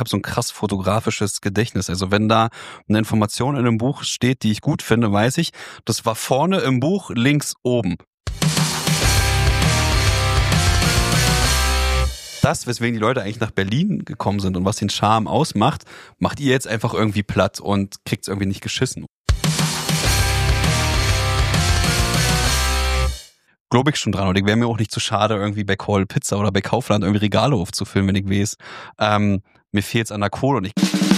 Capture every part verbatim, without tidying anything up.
habe so ein krass fotografisches Gedächtnis. Also wenn da eine Information in einem Buch steht, die ich gut finde, weiß ich, das war vorne im Buch links oben. Das, weswegen die Leute eigentlich nach Berlin gekommen sind und was den Charme ausmacht, macht ihr jetzt einfach irgendwie platt und kriegt's irgendwie nicht geschissen. Glaube ich schon dran. Und ich wäre mir auch nicht zu schade, irgendwie bei Call Pizza oder bei Kaufland irgendwie Regale aufzufüllen, wenn ich weiß. Ähm, mir fehlt's an der Kohle und ich...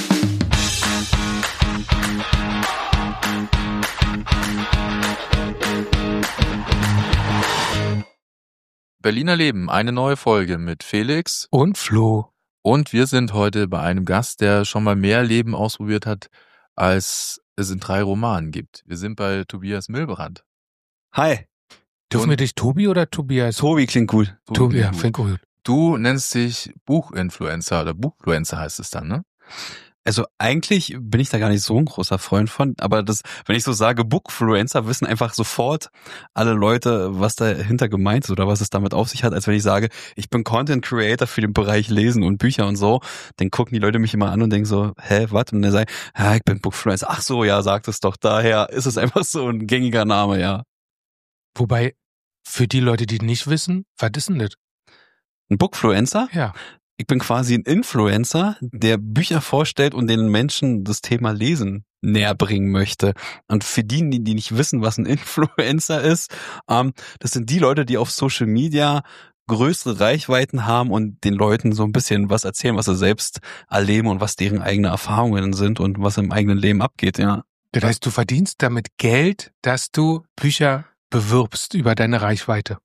Berliner Leben, eine neue Folge mit Felix und Flo. Und wir sind heute bei einem Gast, der schon mal mehr Leben ausprobiert hat, als es in drei Romanen gibt. Wir sind bei Tobias Milbrand. Hi. Dürfen wir dich Tobi oder Tobias? Tobi klingt gut. Tobi, Tobi ja, klingt gut. Du nennst dich Buchinfluencer oder Buchfluencer heißt es dann, ne? Also eigentlich bin ich da gar nicht so ein großer Freund von, aber das, wenn ich so sage Bookfluencer, wissen einfach sofort alle Leute, was dahinter gemeint ist oder was es damit auf sich hat, als wenn ich sage, ich bin Content Creator für den Bereich Lesen und Bücher und so, dann gucken die Leute mich immer an und denken so, hä, was? Und dann sagen, ja, ich bin Bookfluencer. Ach so, ja, sagt es doch. Daher ist es einfach so ein gängiger Name, ja. Wobei, für die Leute, die nicht wissen, was ist denn das? Ein Bookfluencer? Ja. Ich bin quasi ein Influencer, der Bücher vorstellt und den Menschen das Thema Lesen näher bringen möchte. Und für die, die nicht wissen, was ein Influencer ist, ähm, das sind die Leute, die auf Social Media größere Reichweiten haben und den Leuten so ein bisschen was erzählen, was sie selbst erleben und was deren eigene Erfahrungen sind und was im eigenen Leben abgeht, ja. Das heißt, du verdienst damit Geld, dass du Bücher bewirbst über deine Reichweite?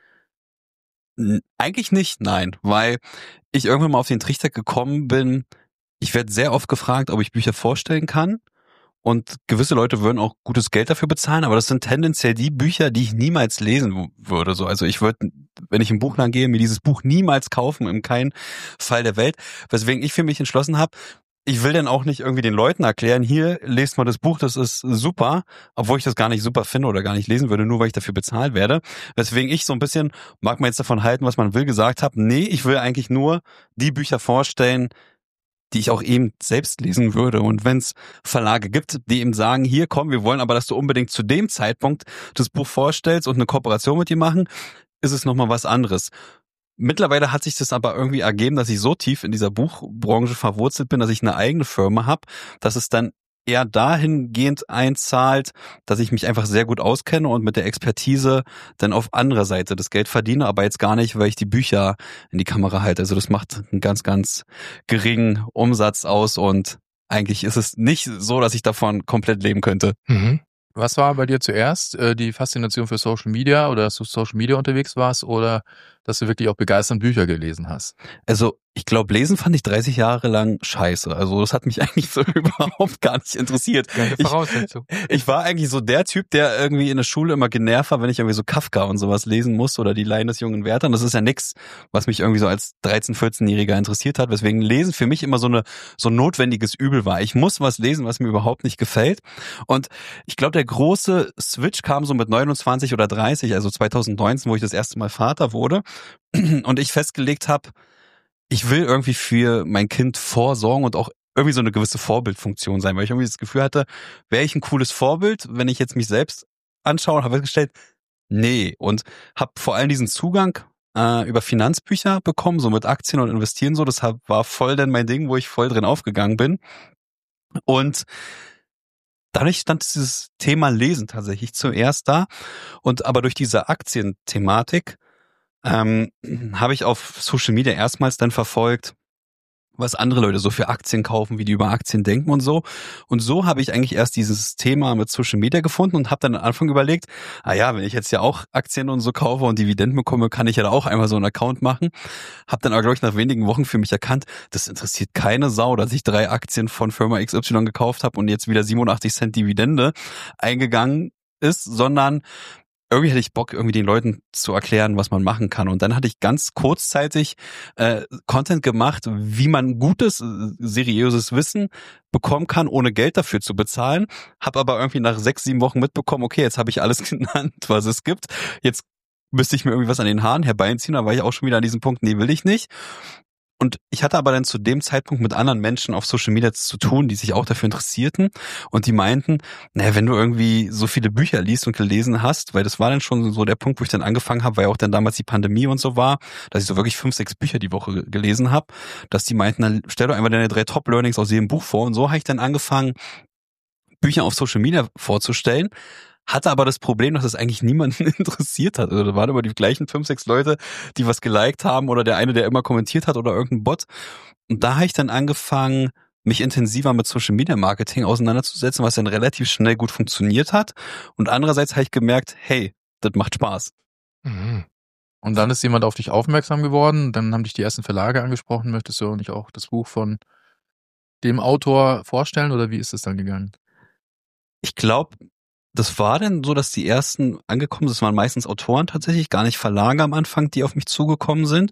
Eigentlich nicht, nein, weil ich irgendwann mal auf den Trichter gekommen bin, ich werde sehr oft gefragt, ob ich Bücher vorstellen kann und gewisse Leute würden auch gutes Geld dafür bezahlen, aber das sind tendenziell die Bücher, die ich niemals lesen würde. So, also ich würde, wenn ich im Buchladen gehe, mir dieses Buch niemals kaufen, in keinem Fall der Welt, weswegen ich für mich entschlossen habe, ich will dann auch nicht irgendwie den Leuten erklären, hier, lest mal das Buch, das ist super, obwohl ich das gar nicht super finde oder gar nicht lesen würde, nur weil ich dafür bezahlt werde. Weswegen ich so ein bisschen, mag man jetzt davon halten, was man will, gesagt habe, nee, ich will eigentlich nur die Bücher vorstellen, die ich auch eben selbst lesen würde. Und wenn es Verlage gibt, die eben sagen, hier, komm, wir wollen aber, dass du unbedingt zu dem Zeitpunkt das Buch vorstellst und eine Kooperation mit dir machen, ist es nochmal was anderes. Mittlerweile hat sich das aber irgendwie ergeben, dass ich so tief in dieser Buchbranche verwurzelt bin, dass ich eine eigene Firma habe, dass es dann eher dahingehend einzahlt, dass ich mich einfach sehr gut auskenne und mit der Expertise dann auf anderer Seite das Geld verdiene, aber jetzt gar nicht, weil ich die Bücher in die Kamera halte. Also das macht einen ganz, ganz geringen Umsatz aus und eigentlich ist es nicht so, dass ich davon komplett leben könnte. Mhm. Was war bei dir zuerst? Äh, die Faszination für Social Media oder dass du Social Media unterwegs warst oder dass du wirklich auch begeisternd Bücher gelesen hast? Also ich glaube, lesen fand ich dreißig Jahre lang scheiße. Also das hat mich eigentlich so überhaupt gar nicht interessiert. Keine Voraussetzung. Ich, ich war eigentlich so der Typ, der irgendwie in der Schule immer genervt war, wenn ich irgendwie so Kafka und sowas lesen muss oder die Leiden des jungen Werther. Und das ist ja nix, was mich irgendwie so als dreizehn-, vierzehnjähriger interessiert hat. Weswegen Lesen für mich immer so eine so ein notwendiges Übel war. Ich muss was lesen, was mir überhaupt nicht gefällt. Und ich glaube, der große Switch kam so mit neunundzwanzig oder dreißig, also zweitausendneunzehn, wo ich das erste Mal Vater wurde und ich festgelegt habe, ich will irgendwie für mein Kind vorsorgen und auch irgendwie so eine gewisse Vorbildfunktion sein, weil ich irgendwie das Gefühl hatte, wäre ich ein cooles Vorbild, wenn ich jetzt mich selbst anschaue und habe festgestellt, nee, und habe vor allem diesen Zugang äh, über Finanzbücher bekommen, so mit Aktien und Investieren so, das war voll dann mein Ding, wo ich voll drin aufgegangen bin und dadurch stand dieses Thema Lesen tatsächlich zuerst da und aber durch diese Aktienthematik ähm, habe ich auf Social Media erstmals dann verfolgt, was andere Leute so für Aktien kaufen, wie die über Aktien denken und so. Und so habe ich eigentlich erst dieses Thema mit Social Media gefunden und habe dann am Anfang überlegt, ah ja, wenn ich jetzt ja auch Aktien und so kaufe und Dividenden bekomme, kann ich ja da auch einmal so einen Account machen. Habe dann aber, glaube ich, nach wenigen Wochen für mich erkannt, das interessiert keine Sau, dass ich drei Aktien von Firma X Y gekauft habe und jetzt wieder siebenundachtzig Cent Dividende eingegangen ist, sondern irgendwie hatte ich Bock, irgendwie den Leuten zu erklären, was man machen kann. Und dann hatte ich ganz kurzzeitig äh, Content gemacht, wie man gutes, seriöses Wissen bekommen kann, ohne Geld dafür zu bezahlen. Hab aber irgendwie nach sechs, sieben Wochen mitbekommen, okay, jetzt habe ich alles genannt, was es gibt. Jetzt müsste ich mir irgendwie was an den Haaren herbeiziehen. Da war ich auch schon wieder an diesem Punkt, nee, will ich nicht. Und ich hatte aber dann zu dem Zeitpunkt mit anderen Menschen auf Social Media zu tun, die sich auch dafür interessierten und die meinten, naja, wenn du irgendwie so viele Bücher liest und gelesen hast, weil das war dann schon so der Punkt, wo ich dann angefangen habe, weil ja auch dann damals die Pandemie und so war, dass ich so wirklich fünf, sechs Bücher die Woche gelesen habe, dass die meinten, dann stell doch einfach deine drei Top-Learnings aus jedem Buch vor. Und so habe ich dann angefangen, Bücher auf Social Media vorzustellen. Hatte aber das Problem, dass es eigentlich niemanden interessiert hat. Also da waren immer die gleichen fünf, sechs Leute, die was geliked haben oder der eine, der immer kommentiert hat oder irgendein Bot. Und da habe ich dann angefangen, mich intensiver mit Social Media Marketing auseinanderzusetzen, was dann relativ schnell gut funktioniert hat. Und andererseits habe ich gemerkt, hey, das macht Spaß. Mhm. Und dann ist jemand auf dich aufmerksam geworden, dann haben dich die ersten Verlage angesprochen. Möchtest du nicht auch das Buch von dem Autor vorstellen oder wie ist es dann gegangen? Ich glaube, das war dann so, dass die ersten angekommen sind. Das waren meistens Autoren tatsächlich, gar nicht Verlage am Anfang, die auf mich zugekommen sind.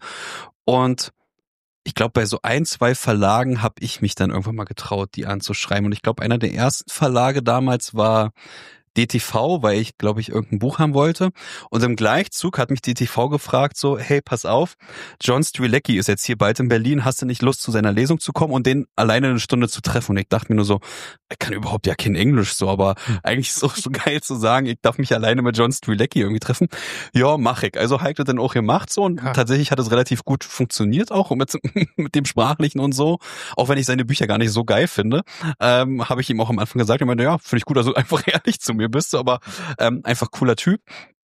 Und ich glaube, bei so ein, zwei Verlagen habe ich mich dann irgendwann mal getraut, die anzuschreiben. Und ich glaube, einer der ersten Verlage damals war D T V, weil ich, glaube ich, irgendein Buch haben wollte. Und im Gleichzug hat mich D T V gefragt, so, hey, pass auf, John Strilecki ist jetzt hier bald in Berlin, hast du nicht Lust, zu seiner Lesung zu kommen und den alleine eine Stunde zu treffen? Und ich dachte mir nur so, ich kann überhaupt ja kein Englisch so, aber hm. eigentlich ist es auch so geil zu sagen, ich darf mich alleine mit John Strilecki irgendwie treffen. Ja, mach ich. Also habe ich das dann auch gemacht so und ja. Tatsächlich hat es relativ gut funktioniert auch mit, mit dem Sprachlichen und so. Auch wenn ich seine Bücher gar nicht so geil finde, ähm, habe ich ihm auch am Anfang gesagt, ich meine, ja, finde ich gut, also einfach ehrlich zu mir bist du, aber ähm, einfach cooler Typ.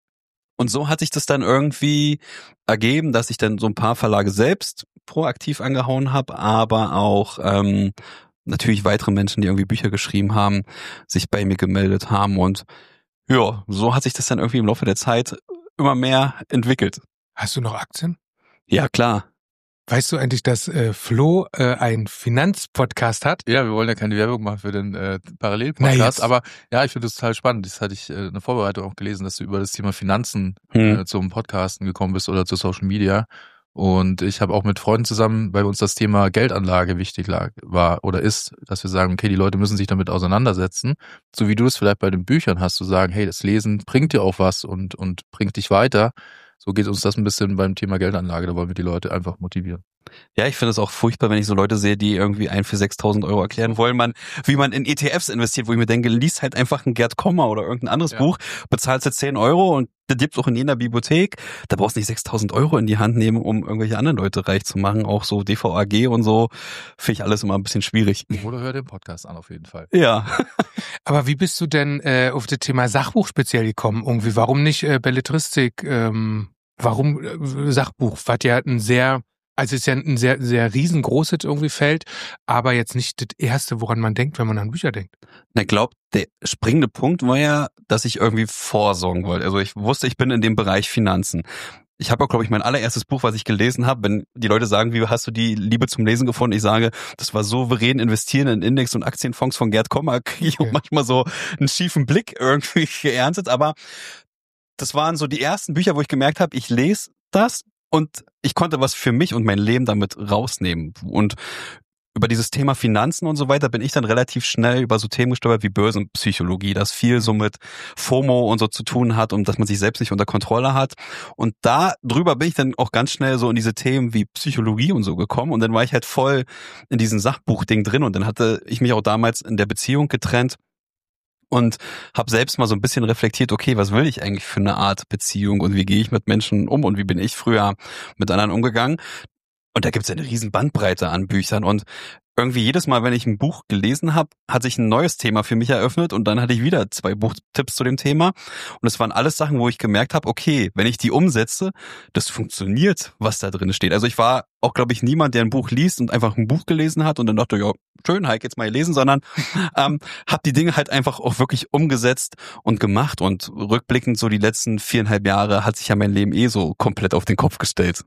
Und so hat sich das dann irgendwie ergeben, dass ich dann so ein paar Verlage selbst proaktiv angehauen habe, aber auch ähm, natürlich weitere Menschen, die irgendwie Bücher geschrieben haben, sich bei mir gemeldet haben. Und ja, so hat sich das dann irgendwie im Laufe der Zeit immer mehr entwickelt. Hast du noch Aktien? Ja, klar. Weißt du eigentlich, dass äh, Flo äh, einen Finanzpodcast hat? Ja, wir wollen ja keine Werbung machen für den äh, Parallelpodcast, aber ja, ich finde das total spannend. Das hatte ich äh, in der Vorbereitung auch gelesen, dass du über das Thema Finanzen hm. äh, zum Podcasten gekommen bist oder zu Social Media. Und ich habe auch mit Freunden zusammen, weil uns das Thema Geldanlage wichtig lag, war oder ist, dass wir sagen, okay, die Leute müssen sich damit auseinandersetzen. So wie du es vielleicht bei den Büchern hast, zu sagen, hey, das Lesen bringt dir auch was und und bringt dich weiter. So geht uns das ein bisschen beim Thema Geldanlage. Da wollen wir die Leute einfach motivieren. Ja, ich finde es auch furchtbar, wenn ich so Leute sehe, die irgendwie ein für sechstausend Euro erklären wollen, man, wie man in E T Fs investiert, wo ich mir denke, lies halt einfach ein Gerd Kommer oder irgendein anderes ja. Buch, bezahlst jetzt zehn Euro und das gibt's auch in jeder Bibliothek. Da brauchst du nicht sechstausend Euro in die Hand nehmen, um irgendwelche anderen Leute reich zu machen. Auch so D V A G und so finde ich alles immer ein bisschen schwierig. Oder hör den Podcast an auf jeden Fall. Ja. Aber wie bist du denn äh, auf das Thema Sachbuch speziell gekommen? Irgendwie, warum nicht äh, Belletristik? Ähm, warum äh, Sachbuch? Was ja ein sehr Also es ist ja ein sehr, sehr riesengroßes irgendwie Feld, aber jetzt nicht das Erste, woran man denkt, wenn man an Bücher denkt. Na, glaub, der springende Punkt war ja, dass ich irgendwie vorsorgen wollte. Also ich wusste, ich bin in dem Bereich Finanzen. Ich habe auch, glaube ich, mein allererstes Buch, was ich gelesen habe, wenn die Leute sagen, wie hast du die Liebe zum Lesen gefunden? Ich sage, das war souverän investieren in Index- und Aktienfonds von Gerd Kommer. Kriege ich auch manchmal so einen schiefen Blick irgendwie geerntet. Aber das waren so die ersten Bücher, wo ich gemerkt habe, ich lese das und ich konnte was für mich und mein Leben damit rausnehmen. Und über dieses Thema Finanzen und so weiter bin ich dann relativ schnell über so Themen gestolpert wie Börsenpsychologie, das viel so mit FOMO und so zu tun hat und dass man sich selbst nicht unter Kontrolle hat. Und da drüber bin ich dann auch ganz schnell so in diese Themen wie Psychologie und so gekommen. Und dann war ich halt voll in diesem Sachbuchding drin. Und dann hatte ich mich auch damals in der Beziehung getrennt. Und habe selbst mal so ein bisschen reflektiert, okay, was will ich eigentlich für eine Art Beziehung und wie gehe ich mit Menschen um und wie bin ich früher mit anderen umgegangen? Und da gibt's ja eine riesen Bandbreite an Büchern und irgendwie jedes Mal, wenn ich ein Buch gelesen habe, hat sich ein neues Thema für mich eröffnet und dann hatte ich wieder zwei Buchtipps zu dem Thema und es waren alles Sachen, wo ich gemerkt habe, okay, wenn ich die umsetze, das funktioniert, was da drin steht. Also ich war auch, glaube ich, niemand, der ein Buch liest und einfach ein Buch gelesen hat und dann dachte, ja, schön, Heik, jetzt mal lesen, sondern ähm, habe die Dinge halt einfach auch wirklich umgesetzt und gemacht und rückblickend so die letzten viereinhalb Jahre hat sich ja mein Leben eh so komplett auf den Kopf gestellt.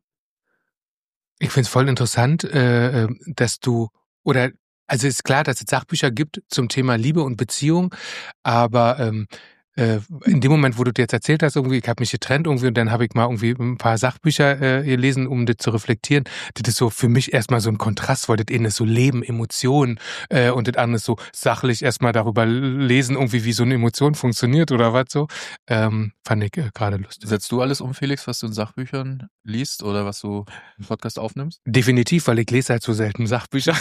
Ich find's voll interessant, äh, dass du Oder, also ist klar, dass es Sachbücher gibt zum Thema Liebe und Beziehung, aber ähm, äh, in dem Moment, wo du dir jetzt erzählt hast, irgendwie, ich habe mich getrennt irgendwie und dann habe ich mal irgendwie ein paar Sachbücher äh, gelesen, um das zu reflektieren. Das ist so für mich erstmal so ein Kontrast, weil das eine ist so Leben, Emotionen äh, und das andere ist so sachlich erstmal darüber lesen, irgendwie wie so eine Emotion funktioniert oder was so. Ähm, fand ich äh, gerade lustig. Setzt du alles um, Felix, was du in Sachbüchern liest oder was du im Podcast aufnimmst? Definitiv, weil ich lese halt so selten Sachbücher.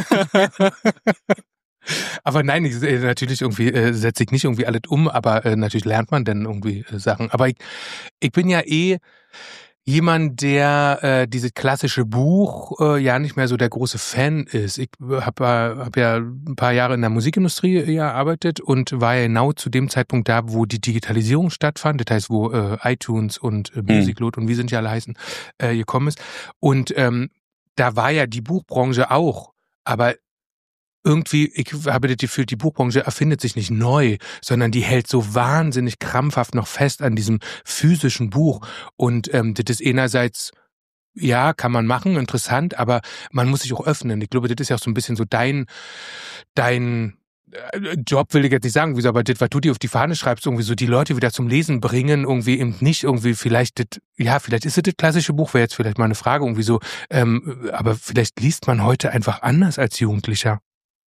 Aber nein, ich, äh, natürlich irgendwie äh, setze ich nicht irgendwie alles um, aber äh, natürlich lernt man dann irgendwie äh, Sachen. Aber ich, ich bin ja eh jemand, der äh, dieses klassische Buch äh, ja nicht mehr so der große Fan ist. Ich habe äh, hab ja ein paar Jahre in der Musikindustrie gearbeitet und war ja genau zu dem Zeitpunkt da, wo die Digitalisierung stattfand. Das heißt, wo äh, iTunes und äh, Musicload und wie sind die alle heißen, äh, gekommen ist. Und ähm, da war ja die Buchbranche auch, aber irgendwie, ich habe das Gefühl, die Buchbranche erfindet sich nicht neu, sondern die hält so wahnsinnig krampfhaft noch fest an diesem physischen Buch. Und ähm, das ist einerseits, ja, kann man machen, interessant, aber man muss sich auch öffnen. Ich glaube, das ist ja auch so ein bisschen so dein, dein Job, will ich jetzt nicht sagen, wieso, aber das, was du dir auf die Fahne schreibst, irgendwie so die Leute wieder zum Lesen bringen, irgendwie eben nicht irgendwie vielleicht das, ja, vielleicht ist es das klassische Buch, wäre jetzt vielleicht mal eine Frage, irgendwie so, ähm, aber vielleicht liest man heute einfach anders als Jugendlicher.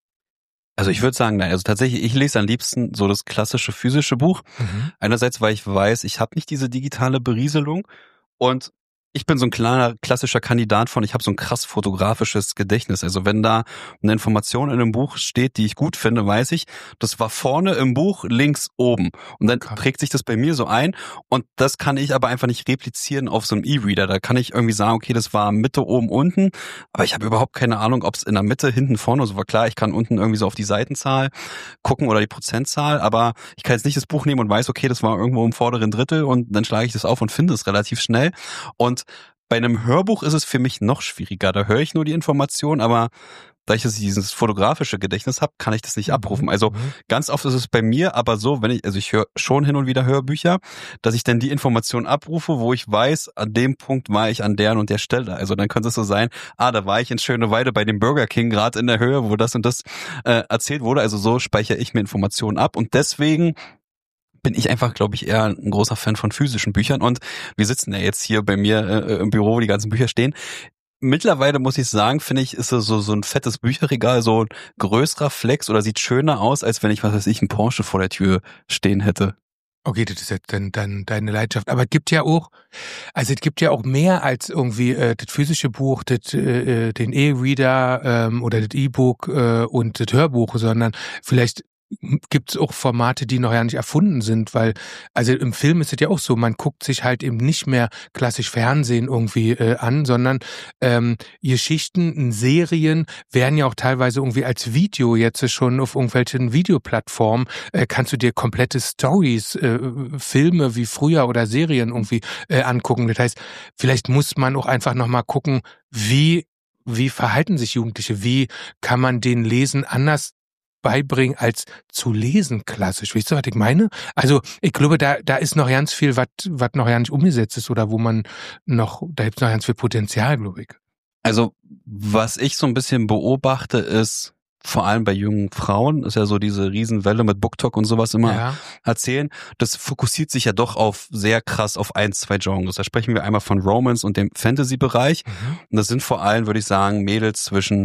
Also ich würde sagen, nein, also tatsächlich, ich lese am liebsten so das klassische physische Buch. Mhm. Einerseits, weil ich weiß, ich habe nicht diese digitale Berieselung und ich bin so ein kleiner klassischer Kandidat von, ich habe so ein krass fotografisches Gedächtnis. Also wenn da eine Information in einem Buch steht, die ich gut finde, weiß ich, das war vorne im Buch, links oben. Und dann okay. prägt sich das bei mir so ein und das kann ich aber einfach nicht replizieren auf so einem E-Reader. Da kann ich irgendwie sagen, okay, das war Mitte, oben, unten, aber ich habe überhaupt keine Ahnung, ob es in der Mitte, hinten, vorne so war. Klar, ich kann unten irgendwie so auf die Seitenzahl gucken oder die Prozentzahl, aber ich kann jetzt nicht das Buch nehmen und weiß, okay, das war irgendwo im vorderen Drittel und dann schlage ich das auf und finde es relativ schnell. Und bei einem Hörbuch ist es für mich noch schwieriger. Da höre ich nur die Information, aber da ich dieses fotografische Gedächtnis habe, kann ich das nicht abrufen. Also ganz oft ist es bei mir aber so, wenn ich, also ich höre schon hin und wieder Hörbücher, dass ich dann die Information abrufe, wo ich weiß, an dem Punkt war ich an der und der Stelle. Also dann könnte es so sein, ah, da war ich in Schöneweide bei dem Burger King gerade in der Höhe, wo das und das äh, erzählt wurde. Also so speichere ich mir Informationen ab und deswegen bin ich einfach, glaube ich, eher ein großer Fan von physischen Büchern und wir sitzen ja jetzt hier bei mir äh, im Büro, wo die ganzen Bücher stehen. Mittlerweile muss ich sagen, finde ich, ist es so so ein fettes Bücherregal so ein größerer Flex oder sieht schöner aus, als wenn ich, was weiß ich, einen Porsche vor der Tür stehen hätte. Okay, das ist jetzt dann, dann deine Leidenschaft. Aber es gibt ja auch, also es gibt ja auch mehr als irgendwie äh, das physische Buch, das, äh, den E-Reader ähm, oder das E-Book äh, und das Hörbuch, sondern vielleicht gibt es auch Formate, die noch ja nicht erfunden sind, weil, also im Film ist es ja auch so, man guckt sich halt eben nicht mehr klassisch Fernsehen irgendwie äh, an, sondern ähm, Geschichten in Serien werden ja auch teilweise irgendwie als Video jetzt schon auf irgendwelchen Videoplattformen, äh, kannst du dir komplette Stories, äh, Filme wie früher oder Serien irgendwie äh, angucken. Das heißt, vielleicht muss man auch einfach nochmal gucken, wie, wie verhalten sich Jugendliche, wie kann man den Lesen anders beibringen, als zu lesen klassisch. Weißt du, was ich meine? Also ich glaube, da da ist noch ganz viel, was was noch ja nicht umgesetzt ist oder wo man noch, da gibt es noch ganz viel Potenzial, glaube ich. Also was ich so ein bisschen beobachte, ist vor allem bei jungen Frauen, ist ja so diese Riesenwelle mit BookTok und sowas immer ja. erzählen. Das fokussiert sich ja doch auf sehr krass auf ein, zwei Genres. Da sprechen wir einmal von Romance und dem Fantasy-Bereich. Mhm. Und das sind vor allem, würde ich sagen, Mädels zwischen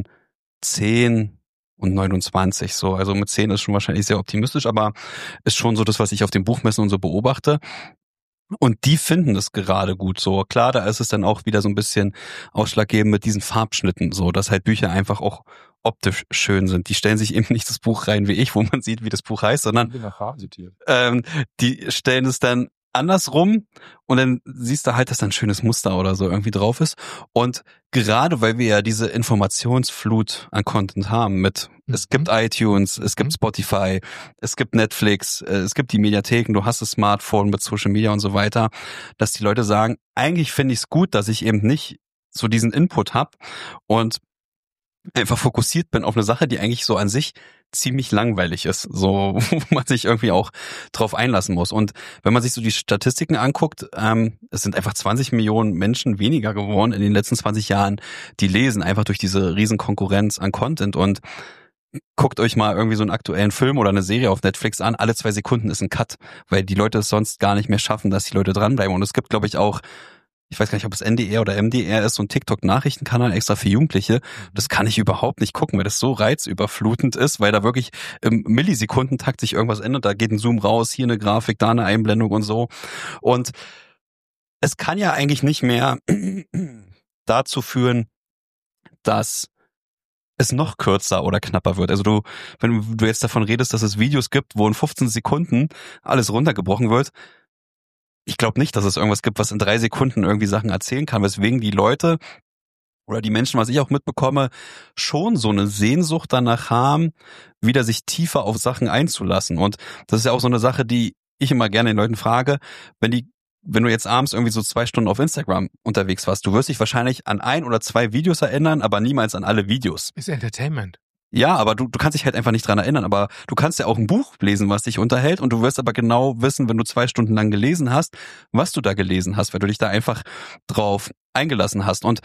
zehn und neunundzwanzig so. Also mit zehn ist schon wahrscheinlich sehr optimistisch, aber ist schon so das, was ich auf den Buchmessen und so beobachte. Und die finden das gerade gut so. Klar, da ist es dann auch wieder so ein bisschen ausschlaggebend mit diesen Farbschnitten, so, dass halt Bücher einfach auch optisch schön sind. Die stellen sich eben nicht das Buch rein wie ich, wo man sieht, wie das Buch heißt, sondern ähm, die stellen es dann andersrum und dann siehst du halt, dass da ein schönes Muster oder so irgendwie drauf ist. Und gerade weil wir ja diese Informationsflut an Content haben mit, mhm. es gibt iTunes, es gibt Spotify, es gibt Netflix, es gibt die Mediatheken, du hast das Smartphone mit Social Media und so weiter, dass die Leute sagen, eigentlich finde ich es gut, dass ich eben nicht so diesen Input habe und einfach fokussiert bin auf eine Sache, die eigentlich so an sich ziemlich langweilig ist, so wo man sich irgendwie auch drauf einlassen muss. Und wenn man sich so die Statistiken anguckt, ähm, es sind einfach zwanzig Millionen Menschen weniger geworden in den letzten zwanzig Jahren, die lesen, einfach durch diese riesen Konkurrenz an Content. Und guckt euch mal irgendwie so einen aktuellen Film oder eine Serie auf Netflix an, alle zwei Sekunden ist ein Cut, weil die Leute es sonst gar nicht mehr schaffen, dass die Leute dranbleiben. Und es gibt, glaube ich, auch, ich weiß gar nicht, ob es N D R oder M D R ist, so ein TikTok-Nachrichtenkanal extra für Jugendliche. Das kann ich überhaupt nicht gucken, weil das so reizüberflutend ist, weil da wirklich im Millisekundentakt sich irgendwas ändert. Da geht ein Zoom raus, hier eine Grafik, da eine Einblendung und so. Und es kann ja eigentlich nicht mehr dazu führen, dass es noch kürzer oder knapper wird. Also du, wenn du jetzt davon redest, dass es Videos gibt, wo in fünfzehn Sekunden alles runtergebrochen wird, ich glaube nicht, dass es irgendwas gibt, was in drei Sekunden irgendwie Sachen erzählen kann, weswegen die Leute oder die Menschen, was ich auch mitbekomme, schon so eine Sehnsucht danach haben, wieder sich tiefer auf Sachen einzulassen. Und das ist ja auch so eine Sache, die ich immer gerne den Leuten frage, wenn die wenn du jetzt abends irgendwie so zwei Stunden auf Instagram unterwegs warst, du wirst dich wahrscheinlich an ein oder zwei Videos erinnern, aber niemals an alle Videos. Ist Entertainment. Ja, aber du, du kannst dich halt einfach nicht dran erinnern. Aber du kannst ja auch ein Buch lesen, was dich unterhält, und du wirst aber genau wissen, wenn du zwei Stunden lang gelesen hast, was du da gelesen hast, weil du dich da einfach drauf eingelassen hast. Und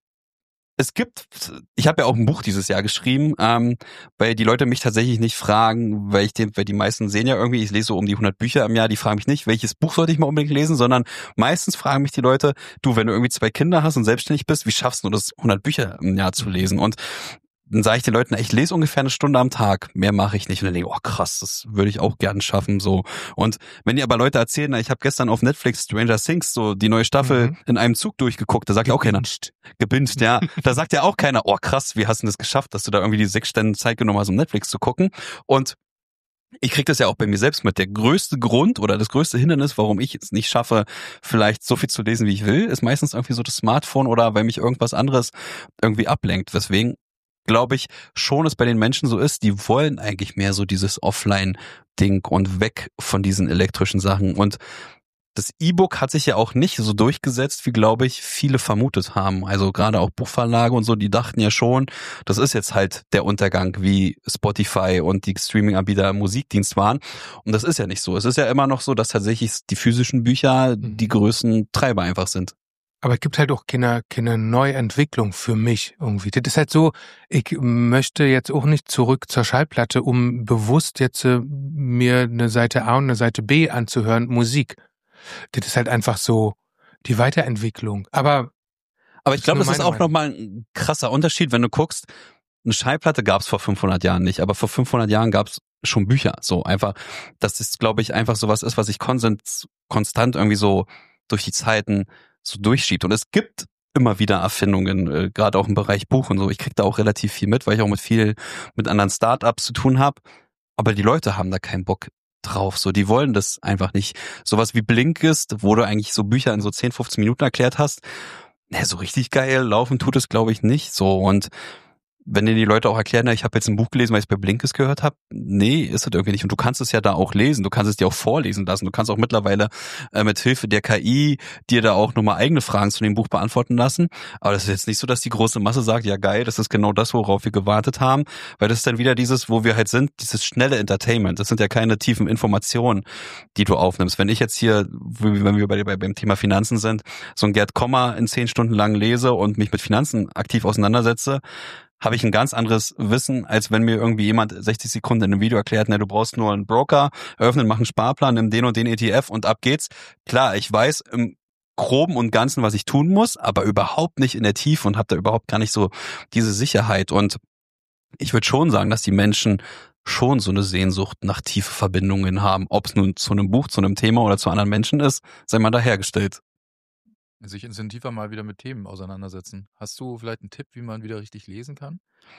es gibt, ich habe ja auch ein Buch dieses Jahr geschrieben, ähm, weil die Leute mich tatsächlich nicht fragen, weil ich den, weil die meisten sehen ja irgendwie, ich lese so um die hundert Bücher im Jahr, die fragen mich nicht, welches Buch sollte ich mal unbedingt lesen, sondern meistens fragen mich die Leute, du, wenn du irgendwie zwei Kinder hast und selbstständig bist, wie schaffst du das, hundert Bücher im Jahr zu lesen? Und dann sage ich den Leuten, ich lese ungefähr eine Stunde am Tag, mehr mache ich nicht. Und dann denke ich, oh krass, das würde ich auch gerne schaffen. So. Und wenn die aber Leute erzählen, na, ich habe gestern auf Netflix Stranger Things so die neue Staffel mhm. in einem Zug durchgeguckt, da sagt ja auch keiner, gebinged, ja. Da sagt ja auch keiner, oh krass, wie hast du das geschafft, dass du da irgendwie die sechs Stunden Zeit genommen hast, um Netflix zu gucken. Und ich kriege das ja auch bei mir selbst mit. Der größte Grund oder das größte Hindernis, warum ich es nicht schaffe, vielleicht so viel zu lesen, wie ich will, ist meistens irgendwie so das Smartphone oder weil mich irgendwas anderes irgendwie ablenkt. Weswegen glaube ich, schon es bei den Menschen so ist, die wollen eigentlich mehr so dieses Offline-Ding und weg von diesen elektrischen Sachen. Und das E-Book hat sich ja auch nicht so durchgesetzt, wie, glaube ich, viele vermutet haben. Also gerade auch Buchverlage und so, die dachten ja schon, das ist jetzt halt der Untergang, wie Spotify und die Streaming-Anbieter im Musikdienst waren. Und das ist ja nicht so. Es ist ja immer noch so, dass tatsächlich die physischen Bücher die größten Treiber einfach sind. Aber es gibt halt auch keine, keine Neuentwicklung für mich irgendwie. Das ist halt so, ich möchte jetzt auch nicht zurück zur Schallplatte, um bewusst jetzt äh, mir eine Seite A und eine Seite B anzuhören, Musik. Das ist halt einfach so die Weiterentwicklung. Aber aber ich glaube, das ist auch nochmal ein krasser Unterschied, wenn du guckst, eine Schallplatte gab es vor fünfhundert Jahren nicht, aber vor fünfhundert Jahren gab es schon Bücher. So einfach, das ist, glaube ich, einfach sowas ist, was sich konstant, konstant irgendwie so durch die Zeiten so durchschiebt. Und es gibt immer wieder Erfindungen, äh, gerade auch im Bereich Buch und so. Ich krieg da auch relativ viel mit, weil ich auch mit viel mit anderen Startups zu tun habe. Aber die Leute haben da keinen Bock drauf. So, die wollen das einfach nicht. Sowas wie Blinkist, wo du eigentlich so Bücher in so zehn, fünfzehn Minuten erklärt hast, ne, so richtig geil laufen tut es, glaube ich, nicht. So, und wenn dir die Leute auch erklären, na, ich habe jetzt ein Buch gelesen, weil ich es bei Blinkist gehört habe, nee, ist das irgendwie nicht. Und du kannst es ja da auch lesen, du kannst es dir auch vorlesen lassen, du kannst auch mittlerweile äh, mit Hilfe der K I dir da auch nochmal eigene Fragen zu dem Buch beantworten lassen. Aber das ist jetzt nicht so, dass die große Masse sagt, ja geil, das ist genau das, worauf wir gewartet haben, weil das ist dann wieder dieses, wo wir halt sind, dieses schnelle Entertainment. Das sind ja keine tiefen Informationen, die du aufnimmst. Wenn ich jetzt hier, wenn wir bei, bei beim Thema Finanzen sind, so ein Gerd Kommer in zehn Stunden lang lese und mich mit Finanzen aktiv auseinandersetze, habe ich ein ganz anderes Wissen, als wenn mir irgendwie jemand sechzig Sekunden in einem Video erklärt, ne, du brauchst nur einen Broker, öffnen, mach einen Sparplan, nimm den und den E T F und ab geht's. Klar, ich weiß im Groben und Ganzen, was ich tun muss, aber überhaupt nicht in der Tiefe und habe da überhaupt gar nicht so diese Sicherheit. Und ich würde schon sagen, dass die Menschen schon so eine Sehnsucht nach tiefe Verbindungen haben. Ob es nun zu einem Buch, zu einem Thema oder zu anderen Menschen ist, sei mal dahergestellt. Sich intensiver mal wieder mit Themen auseinandersetzen. Hast du vielleicht einen Tipp, wie man wieder richtig lesen kann?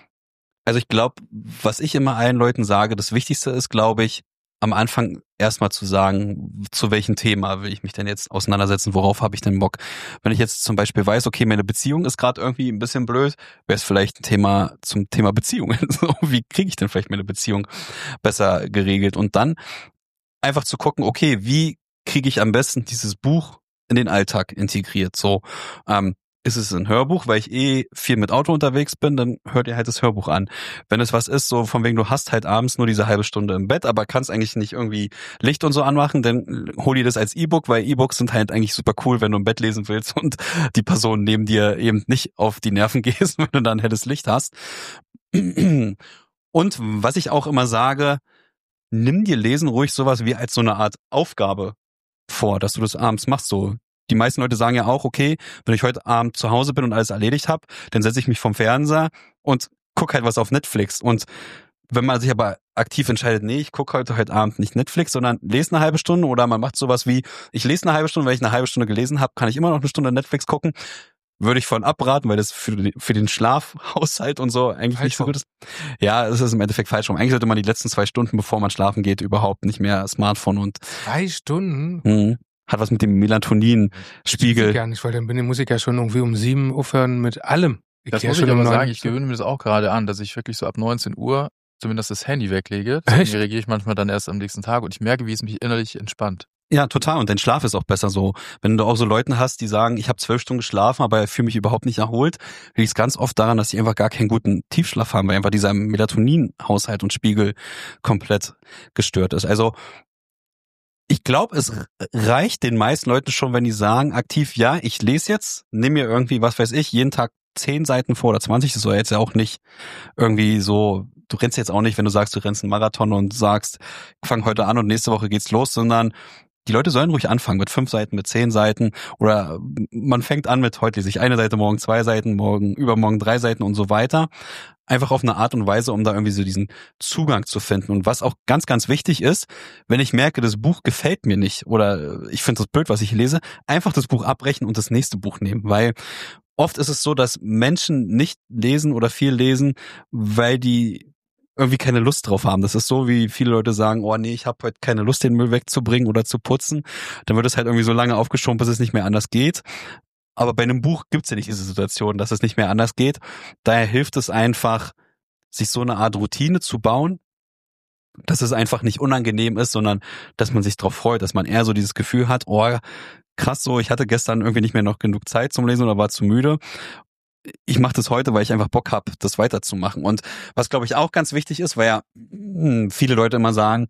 Also ich glaube, was ich immer allen Leuten sage, das Wichtigste ist, glaube ich, am Anfang erstmal zu sagen, zu welchem Thema will ich mich denn jetzt auseinandersetzen, worauf habe ich denn Bock? Wenn ich jetzt zum Beispiel weiß, okay, meine Beziehung ist gerade irgendwie ein bisschen blöd, wäre es vielleicht ein Thema zum Thema Beziehungen. So, wie kriege ich denn vielleicht meine Beziehung besser geregelt? Und dann einfach zu gucken, okay, wie kriege ich am besten dieses Buch in den Alltag integriert. So, ähm, ist es ein Hörbuch, weil ich eh viel mit Auto unterwegs bin, dann hört ihr halt das Hörbuch an. Wenn es was ist, so von wegen, du hast halt abends nur diese halbe Stunde im Bett, aber kannst eigentlich nicht irgendwie Licht und so anmachen, dann hol dir das als E-Book, weil E-Books sind halt eigentlich super cool, wenn du im Bett lesen willst und die Person neben dir eben nicht auf die Nerven gehst, wenn du dann helles Licht hast. Und was ich auch immer sage, nimm dir Lesen ruhig sowas wie als so eine Art Aufgabe vor, dass du das abends machst so. Die meisten Leute sagen ja auch, okay, wenn ich heute Abend zu Hause bin und alles erledigt habe, dann setze ich mich vom Fernseher und guck halt was auf Netflix. Und wenn man sich aber aktiv entscheidet, nee, ich gucke heute heute Abend nicht Netflix, sondern lese eine halbe Stunde, oder man macht sowas wie, ich lese eine halbe Stunde, weil ich eine halbe Stunde gelesen habe, kann ich immer noch eine Stunde Netflix gucken. Würde ich von abraten, weil das für, die, für den Schlafhaushalt und so eigentlich falsch nicht so gut ist. Ja, es ist im Endeffekt falsch rum. Eigentlich sollte man die letzten zwei Stunden, bevor man schlafen geht, überhaupt nicht mehr Smartphone und... Zwei Stunden? Mh, hat was mit dem Melatonin-Spiegel. Gar nicht, weil dann bin ich, muss ich ja schon irgendwie um sieben aufhören mit allem. Ich das muss ich aber sagen, ich gewöhne mir das auch gerade an, dass ich wirklich so ab neunzehn Uhr zumindest das Handy weglege. Deswegen reagiere ich manchmal dann erst am nächsten Tag und ich merke, wie es mich innerlich entspannt. Ja, total. Und dein Schlaf ist auch besser so. Wenn du auch so Leuten hast, die sagen, ich habe zwölf Stunden geschlafen, aber ich fühle mich überhaupt nicht erholt, liegt es ganz oft daran, dass sie einfach gar keinen guten Tiefschlaf haben, weil einfach dieser Melatonin-Haushalt und Spiegel komplett gestört ist. Also ich glaube, es reicht den meisten Leuten schon, wenn die sagen, aktiv, ja, ich lese jetzt, nimm mir irgendwie, was weiß ich, jeden Tag zehn Seiten vor oder zwanzig, das soll jetzt ja auch nicht irgendwie so, du rennst jetzt auch nicht, wenn du sagst, du rennst einen Marathon und sagst, fang heute an und nächste Woche geht's los, sondern die Leute sollen ruhig anfangen mit fünf Seiten, mit zehn Seiten, oder man fängt an mit, heute lese ich eine Seite, morgen zwei Seiten, morgen, übermorgen drei Seiten und so weiter. Einfach auf eine Art und Weise, um da irgendwie so diesen Zugang zu finden. Und was auch ganz, ganz wichtig ist, wenn ich merke, das Buch gefällt mir nicht oder ich finde das blöd, was ich lese, einfach das Buch abbrechen und das nächste Buch nehmen, weil oft ist es so, dass Menschen nicht lesen oder viel lesen, weil die irgendwie keine Lust drauf haben. Das ist so, wie viele Leute sagen, oh nee, ich habe heute keine Lust, den Müll wegzubringen oder zu putzen. Dann wird es halt irgendwie so lange aufgeschoben, bis es nicht mehr anders geht. Aber bei einem Buch gibt's ja nicht diese Situation, dass es nicht mehr anders geht. Daher hilft es einfach, sich so eine Art Routine zu bauen, dass es einfach nicht unangenehm ist, sondern dass man sich drauf freut, dass man eher so dieses Gefühl hat, oh krass so, ich hatte gestern irgendwie nicht mehr noch genug Zeit zum Lesen oder war zu müde. Ich mache das heute, weil ich einfach Bock habe, das weiterzumachen. Und was, glaube ich, auch ganz wichtig ist, weil ja viele Leute immer sagen,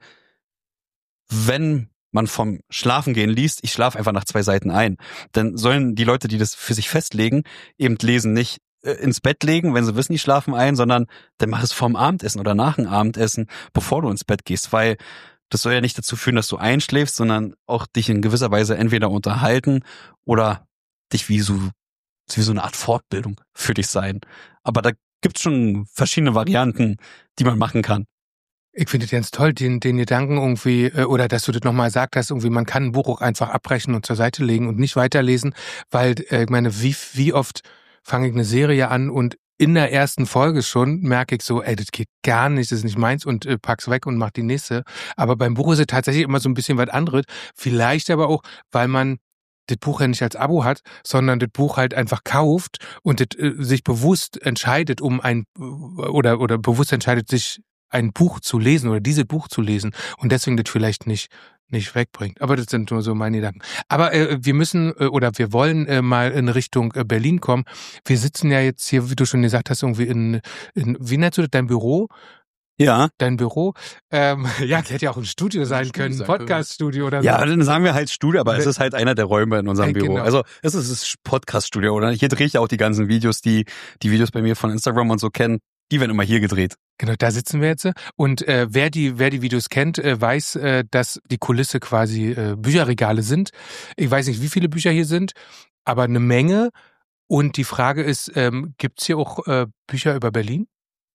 wenn man vom Schlafengehen liest, ich schlafe einfach nach zwei Seiten ein, dann sollen die Leute, die das für sich festlegen, eben lesen, nicht äh, ins Bett legen, wenn sie wissen, die schlafen ein, sondern dann mach es vorm Abendessen oder nach dem Abendessen, bevor du ins Bett gehst, weil das soll ja nicht dazu führen, dass du einschläfst, sondern auch dich in gewisser Weise entweder unterhalten oder dich wie so wie so eine Art Fortbildung für dich sein. Aber da gibt's schon verschiedene Varianten, die man machen kann. Ich finde es ganz toll, den, den Gedanken irgendwie, oder dass du das nochmal gesagt hast, irgendwie, man kann ein Buch auch einfach abbrechen und zur Seite legen und nicht weiterlesen, weil, ich meine, wie, wie oft fange ich eine Serie an und in der ersten Folge schon merke ich so, ey, das geht gar nicht, das ist nicht meins und äh, pack's weg und mach die nächste. Aber beim Buch ist es tatsächlich immer so ein bisschen was anderes. Vielleicht aber auch, weil man das Buch ja nicht als Abo hat, sondern das Buch halt einfach kauft und das, äh, sich bewusst entscheidet, um ein oder oder bewusst entscheidet, sich ein Buch zu lesen oder dieses Buch zu lesen und deswegen das vielleicht nicht nicht wegbringt. Aber das sind nur so meine Gedanken. Aber äh, wir müssen äh, oder wir wollen äh, mal in Richtung äh, Berlin kommen. Wir sitzen ja jetzt hier, wie du schon gesagt hast, irgendwie in, in wie nennst du das, dein Büro? Ja. Dein Büro. Ähm, ja, das hätte ja auch ein Studio sein Studio können, ein Podcast-Studio oder so. Ja, dann sagen wir halt Studio, aber es ist halt einer der Räume in unserem äh, Büro. Genau. Also es ist das Podcast-Studio, oder? Hier drehe ich ja auch die ganzen Videos, die die Videos bei mir von Instagram und so kennen. Die werden immer hier gedreht. Genau, da sitzen wir jetzt. Und äh, wer die wer die Videos kennt, äh, weiß, äh, dass die Kulisse quasi äh, Bücherregale sind. Ich weiß nicht, wie viele Bücher hier sind, aber eine Menge. Und die Frage ist, ähm, gibt's hier auch äh, Bücher über Berlin?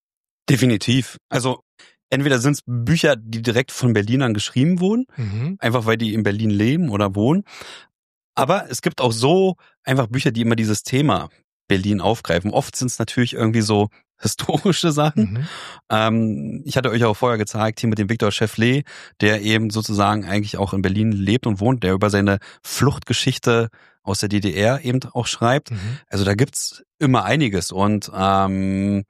Definitiv. Also entweder sind es Bücher, die direkt von Berlinern geschrieben wurden, mhm. einfach weil die in Berlin leben oder wohnen. Aber es gibt auch so einfach Bücher, die immer dieses Thema Berlin aufgreifen. Oft sind es natürlich irgendwie so historische Sachen. Mhm. Ähm, ich hatte euch auch vorher gezeigt, hier mit dem Victor Chevlet, der eben sozusagen eigentlich auch in Berlin lebt und wohnt, der über seine Fluchtgeschichte aus der D D R eben auch schreibt. Mhm. Also da gibt's immer einiges und ähm,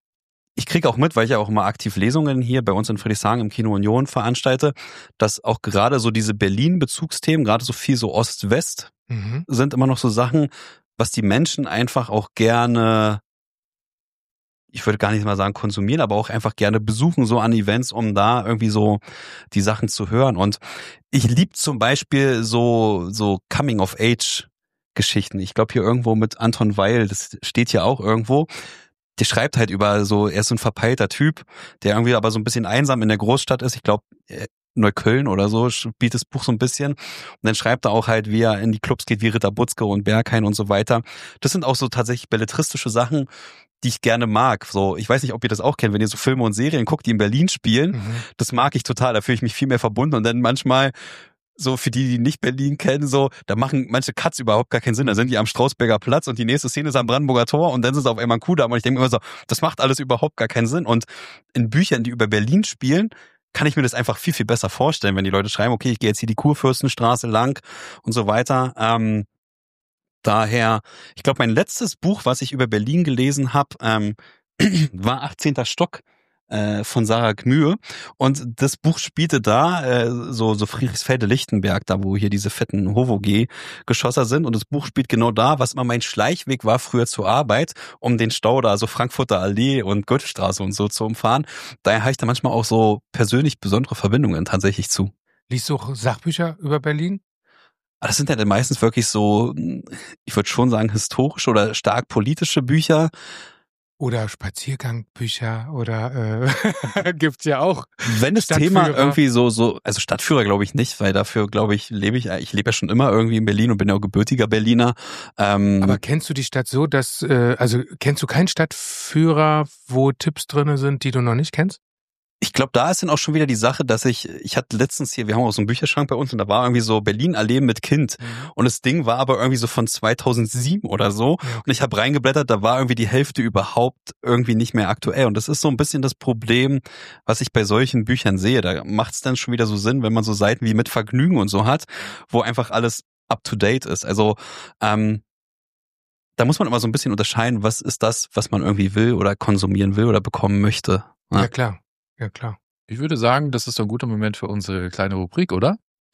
ich kriege auch mit, weil ich ja auch immer aktiv Lesungen hier bei uns in Friedrichshagen im Kino Union veranstalte, dass auch gerade so diese Berlin-Bezugsthemen, gerade so viel so Ost-West, mhm. sind immer noch so Sachen, was die Menschen einfach auch gerne, ich würde gar nicht mal sagen konsumieren, aber auch einfach gerne besuchen, so an Events, um da irgendwie so die Sachen zu hören. Und ich liebe zum Beispiel so so Coming-of-Age-Geschichten. Ich glaube hier irgendwo mit Anton Weil, das steht hier auch irgendwo. die schreibt halt über so, er ist so ein verpeilter Typ, der irgendwie aber so ein bisschen einsam in der Großstadt ist. Ich glaube, Neukölln oder so spielt das Buch so ein bisschen. Und dann schreibt er auch halt, wie er in die Clubs geht, wie Ritter Butzke und Berghain und so weiter. Das sind auch so tatsächlich belletristische Sachen, die ich gerne mag. So, ich weiß nicht, ob ihr das auch kennt, wenn ihr so Filme und Serien guckt, die in Berlin spielen. Mhm. Das mag ich total. Da fühle ich mich viel mehr verbunden. Und dann manchmal so für die, die nicht Berlin kennen, so, da machen manche Cuts überhaupt gar keinen Sinn. Da sind die am Strausberger Platz und die nächste Szene ist am Brandenburger Tor und dann sind sie auf einmal ein Kudamm. Und ich denke mir immer so, das macht alles überhaupt gar keinen Sinn. Und in Büchern, die über Berlin spielen, kann ich mir das einfach viel, viel besser vorstellen, wenn die Leute schreiben, okay, ich gehe jetzt hier die Kurfürstenstraße lang und so weiter. Ähm, daher, ich glaube, mein letztes Buch, was ich über Berlin gelesen habe, ähm, war achtzehnter Stock äh, von Sarah Gmür. Und das Buch spielte da, äh, so, so Friedrichsfelde-Lichtenberg, da wo hier diese fetten Hovo-G-Geschosser sind. Und das Buch spielt genau da, was immer mein Schleichweg war früher zur Arbeit, um den Stau da, so Frankfurter Allee und Goethestraße und so zu umfahren. Daher habe ich da manchmal auch so persönlich besondere Verbindungen tatsächlich zu. Liest du auch Sachbücher über Berlin? Das sind ja dann meistens wirklich so, ich würde schon sagen, historische oder stark politische Bücher. Oder Spaziergangbücher oder äh, gibt's ja auch. Wenn das Thema irgendwie so, so, also Stadtführer glaube ich nicht, weil dafür glaube ich, lebe ich, ich lebe ja schon immer irgendwie in Berlin und bin ja auch gebürtiger Berliner. Ähm, Aber kennst du die Stadt so, dass, äh, also kennst du keinen Stadtführer, wo Tipps drinne sind, die du noch nicht kennst? Ich glaube, da ist dann auch schon wieder die Sache, dass ich, ich hatte letztens hier, wir haben auch so einen Bücherschrank bei uns und da war irgendwie so Berlin erleben mit Kind. Mhm. Und das Ding war aber irgendwie so von zweitausendsieben oder so. Ja, okay. Und ich habe reingeblättert, da war irgendwie die Hälfte überhaupt irgendwie nicht mehr aktuell. Und das ist so ein bisschen das Problem, was ich bei solchen Büchern sehe. Da macht es dann schon wieder so Sinn, wenn man so Seiten wie Mit Vergnügen und so hat, wo einfach alles up to date ist. Also, ähm, da muss man immer so ein bisschen unterscheiden, was ist das, was man irgendwie will oder konsumieren will oder bekommen möchte. Ja, ja klar. Ja, klar. Ich würde sagen, das ist ein guter Moment für unsere kleine Rubrik, oder?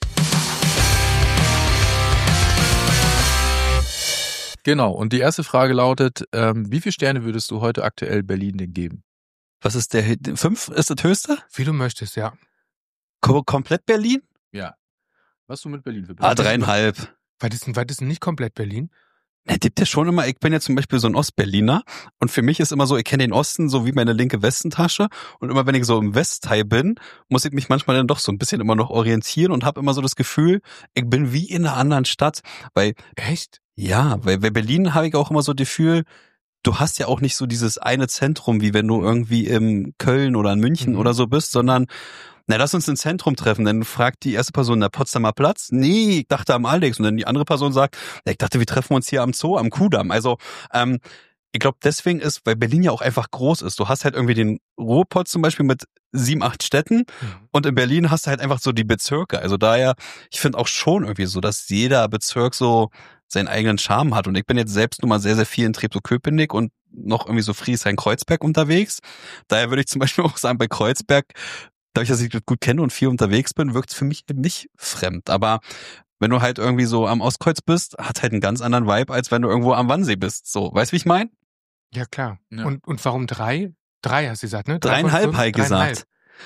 Genau, und die erste Frage lautet, ähm, wie viele Sterne würdest du heute aktuell Berlin denn geben? Was ist der, fünf ist das höchste? Wie du möchtest, ja. Kom- komplett Berlin? Ja. Was du mit Berlin für Berlin? Ah, dreieinhalb. Was ist denn, was ist denn nicht komplett Berlin? Er tippt ja schon immer, ich bin ja zum Beispiel so ein Ostberliner und für mich ist immer so, ich kenne den Osten so wie meine linke Westentasche und immer wenn ich so im Westteil bin, muss ich mich manchmal dann doch so ein bisschen immer noch orientieren und habe immer so das Gefühl, ich bin wie in einer anderen Stadt, weil echt? Ja, weil bei Berlin habe ich auch immer so das Gefühl, du hast ja auch nicht so dieses eine Zentrum, wie wenn du irgendwie in Köln oder in München mhm. oder so bist, sondern na, lass uns ins Zentrum treffen. Dann fragt die erste Person, na, Potsdamer Platz? Nee, ich dachte am Alex. Und dann die andere Person sagt, na, ich dachte, wir treffen uns hier am Zoo, am Kudamm. Also, ähm, ich glaube, deswegen ist, weil Berlin ja auch einfach groß ist. Du hast halt irgendwie den Ruhrpott zum Beispiel mit sieben, acht Städten mhm. und in Berlin hast du halt einfach so die Bezirke. Also daher, ich finde auch schon irgendwie so, dass jeder Bezirk so seinen eigenen Charme hat. Und ich bin jetzt selbst nun mal sehr, sehr viel in Treptow-Köpenick und noch irgendwie so Friedrichshain-Kreuzberg unterwegs. Daher würde ich zum Beispiel auch sagen, bei Kreuzberg, dadurch, dass ich das gut kenne und viel unterwegs bin, wirkt es für mich eben nicht fremd. Aber wenn du halt irgendwie so am Ostkreuz bist, hat halt einen ganz anderen Vibe, als wenn du irgendwo am Wannsee bist. So, weißt du, wie ich meine? Ja, klar. Ja. Und, und warum drei? Drei hast du gesagt, ne? Drei Dreieinhalb, habe ich gesagt.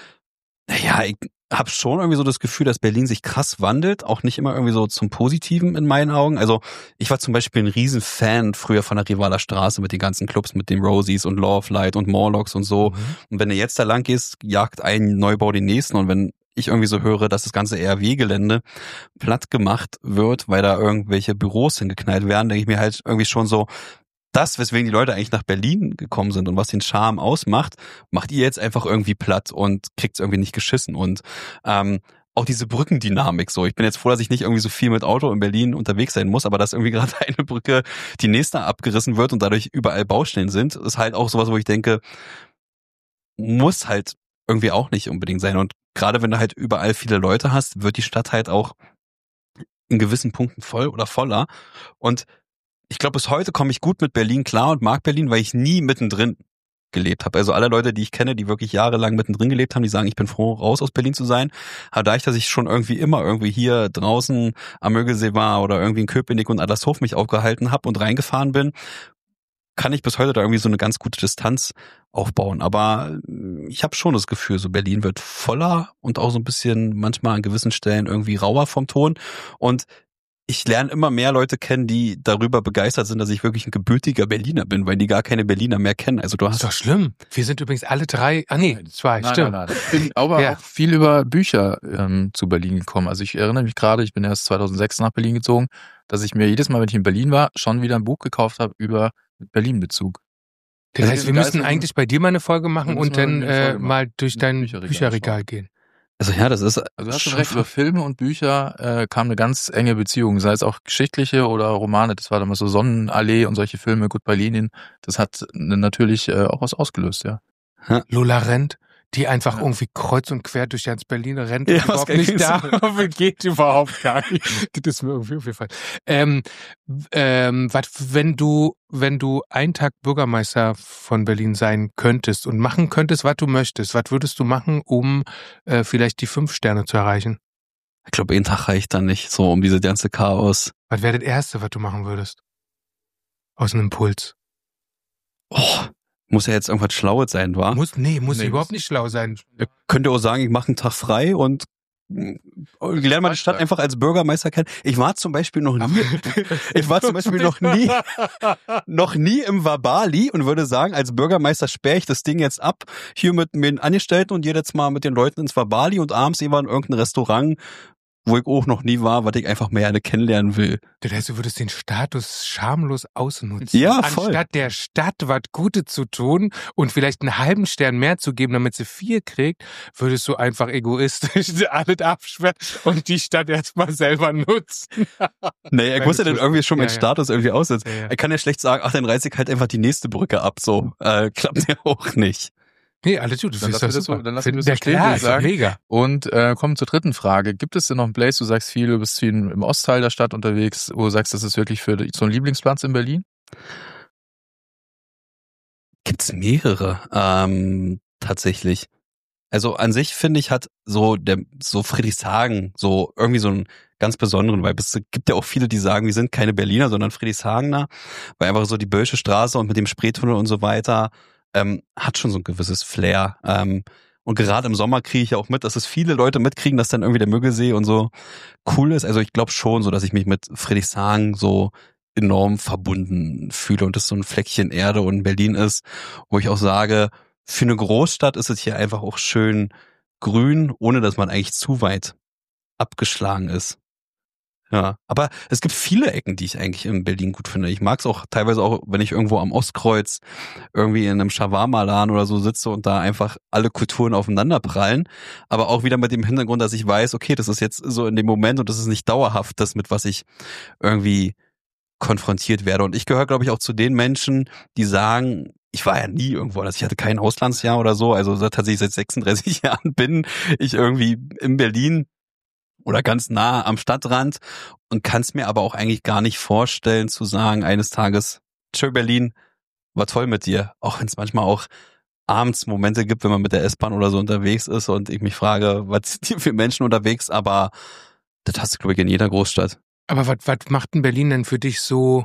Naja, ich habe schon irgendwie so das Gefühl, dass Berlin sich krass wandelt, auch nicht immer irgendwie so zum Positiven in meinen Augen. Also ich war zum Beispiel ein Riesenfan früher von der Rivaler Straße mit den ganzen Clubs, mit den Rosies und Love Light und Morlocks und so. Mhm. Und wenn du jetzt da lang gehst, jagt ein Neubau den nächsten. Und wenn ich irgendwie so höre, dass das ganze R W-Gelände platt gemacht wird, weil da irgendwelche Büros hingeknallt werden, denke ich mir halt irgendwie schon so, das, weswegen die Leute eigentlich nach Berlin gekommen sind und was den Charme ausmacht, macht ihr jetzt einfach irgendwie platt und kriegt's irgendwie nicht geschissen. Und ähm, auch diese Brückendynamik so. Ich bin jetzt froh, dass ich nicht irgendwie so viel mit Auto in Berlin unterwegs sein muss, aber dass irgendwie gerade eine Brücke die nächste abgerissen wird und dadurch überall Baustellen sind, ist halt auch sowas, wo ich denke, muss halt irgendwie auch nicht unbedingt sein. Und gerade wenn du halt überall viele Leute hast, wird die Stadt halt auch in gewissen Punkten voll oder voller. Und ich glaube, bis heute komme ich gut mit Berlin klar und mag Berlin, weil ich nie mittendrin gelebt habe. Also alle Leute, die ich kenne, die wirklich jahrelang mittendrin gelebt haben, die sagen, ich bin froh, raus aus Berlin zu sein. Aber dadurch, dass ich schon irgendwie immer irgendwie hier draußen am Mögelsee war oder irgendwie in Köpenick und Adlershof mich aufgehalten habe und reingefahren bin, kann ich bis heute da irgendwie so eine ganz gute Distanz aufbauen. Aber ich habe schon das Gefühl, so Berlin wird voller und auch so ein bisschen manchmal an gewissen Stellen irgendwie rauer vom Ton. Und ich lerne immer mehr Leute kennen, die darüber begeistert sind, dass ich wirklich ein gebürtiger Berliner bin, weil die gar keine Berliner mehr kennen. Also du hast. Das ist doch schlimm. Wir sind übrigens alle drei, ah nee, zwei, nein, stimmt. Nein, nein. Ich bin aber ja. auch viel über Bücher ähm, zu Berlin gekommen. Also ich erinnere mich gerade, ich bin erst zweitausendsechs nach Berlin gezogen, dass ich mir jedes Mal, wenn ich in Berlin war, schon wieder ein Buch gekauft habe über Berlin-Bezug. Das heißt, wir müssen eigentlich bei dir mal eine Folge machen und dann äh, mal durch dein Bücherregal, Bücherregal gehen. Also ja, das ist. Also hast du recht, über Filme und Bücher äh, kam eine ganz enge Beziehung, sei es auch geschichtliche oder Romane. Das war damals so Sonnenallee und solche Filme, Goodbye Lenin. Das hat natürlich äh, auch was ausgelöst, ja. ja. Lola rennt, die einfach ja. irgendwie kreuz und quer durch ganz Berlin rennt ja, und überhaupt nicht da geht überhaupt gar nicht. Das ist mir irgendwie auf jeden Fall. Ähm, ähm, was, wenn du, wenn du einen Tag Bürgermeister von Berlin sein könntest und machen könntest, was du möchtest, was würdest du machen, um äh, vielleicht die fünf Sterne zu erreichen? Ich glaube, ein Tag reicht dann nicht, so um diese ganze Chaos. Was wäre das Erste, was du machen würdest? Aus einem Impuls. Oh. Muss ja jetzt irgendwas Schlaues sein, wa? Muss, nee, muss nee, überhaupt nicht schlau sein. Ihr könnt ihr auch sagen, ich mache einen Tag frei und lerne mal die Stadt einfach als Bürgermeister kennen. Ich war zum Beispiel noch nie, ich war zum Beispiel noch nie, noch nie im Wabali und würde sagen, als Bürgermeister sperre ich das Ding jetzt ab, hier mit den Angestellten und jedes Mal mit den Leuten ins Wabali und abends immer in irgendein Restaurant, wo ich auch noch nie war, was ich einfach mehr eine kennenlernen will. Das heißt, du würdest den Status schamlos ausnutzen. Ja, voll. Anstatt der Stadt was Gutes zu tun und vielleicht einen halben Stern mehr zu geben, damit sie vier kriegt, würdest du einfach egoistisch alles absperren und die Stadt erstmal selber nutzen. Nee, ich muss ja dann irgendwie schon meinen ja, ja. Status irgendwie aussetzen. Ja, ja. Ich kann ja schlecht sagen, ach, dann reiße ich halt einfach die nächste Brücke ab, so. Äh, klappt ja auch nicht. Nee, alles gut. Das dann ist lassen das wir das so, dann lassen wir das so stehen, klar, würde ich sagen. Mega. Und äh, kommen zur dritten Frage. Gibt es denn noch einen Place, du sagst viel, du bist viel im Ostteil der Stadt unterwegs, wo du sagst, das ist wirklich für so ein Lieblingsplatz in Berlin? Gibt's mehrere, ähm, tatsächlich. Also an sich, finde ich, hat so der so Friedrichshagen so irgendwie so einen ganz besonderen Vibe. Es gibt ja auch viele, die sagen, wir sind keine Berliner, sondern Friedrichshagener, weil einfach so die Bölsche Straße und mit dem Spreetunnel und so weiter ähm, hat schon so ein gewisses Flair. Ähm, und gerade im Sommer kriege ich ja auch mit, dass es viele Leute mitkriegen, dass dann irgendwie der Müggelsee und so cool ist. Also ich glaube schon so, dass ich mich mit Friedrichshagen so enorm verbunden fühle und das so ein Fleckchen Erde und Berlin ist, wo ich auch sage, für eine Großstadt ist es hier einfach auch schön grün, ohne dass man eigentlich zu weit abgeschlagen ist. Ja, aber es gibt viele Ecken, die ich eigentlich in Berlin gut finde. Ich mag es auch teilweise auch, wenn ich irgendwo am Ostkreuz irgendwie in einem Shawarma-Laden oder so sitze und da einfach alle Kulturen aufeinander prallen. Aber auch wieder mit dem Hintergrund, dass ich weiß, okay, das ist jetzt so in dem Moment und das ist nicht dauerhaft das, mit was ich irgendwie konfrontiert werde. Und ich gehöre, glaube ich, auch zu den Menschen, die sagen, ich war ja nie irgendwo, also ich hatte kein Auslandsjahr oder so, also tatsächlich seit sechsunddreißig Jahren bin ich irgendwie in Berlin oder ganz nah am Stadtrand und kann es mir aber auch eigentlich gar nicht vorstellen zu sagen, eines Tages, tschö Berlin, war toll mit dir. Auch wenn es manchmal auch abends Momente gibt, wenn man mit der S-Bahn oder so unterwegs ist und ich mich frage, was sind hier für Menschen unterwegs, aber das hast du, glaube ich, in jeder Großstadt. Aber was, was macht denn Berlin denn für dich so,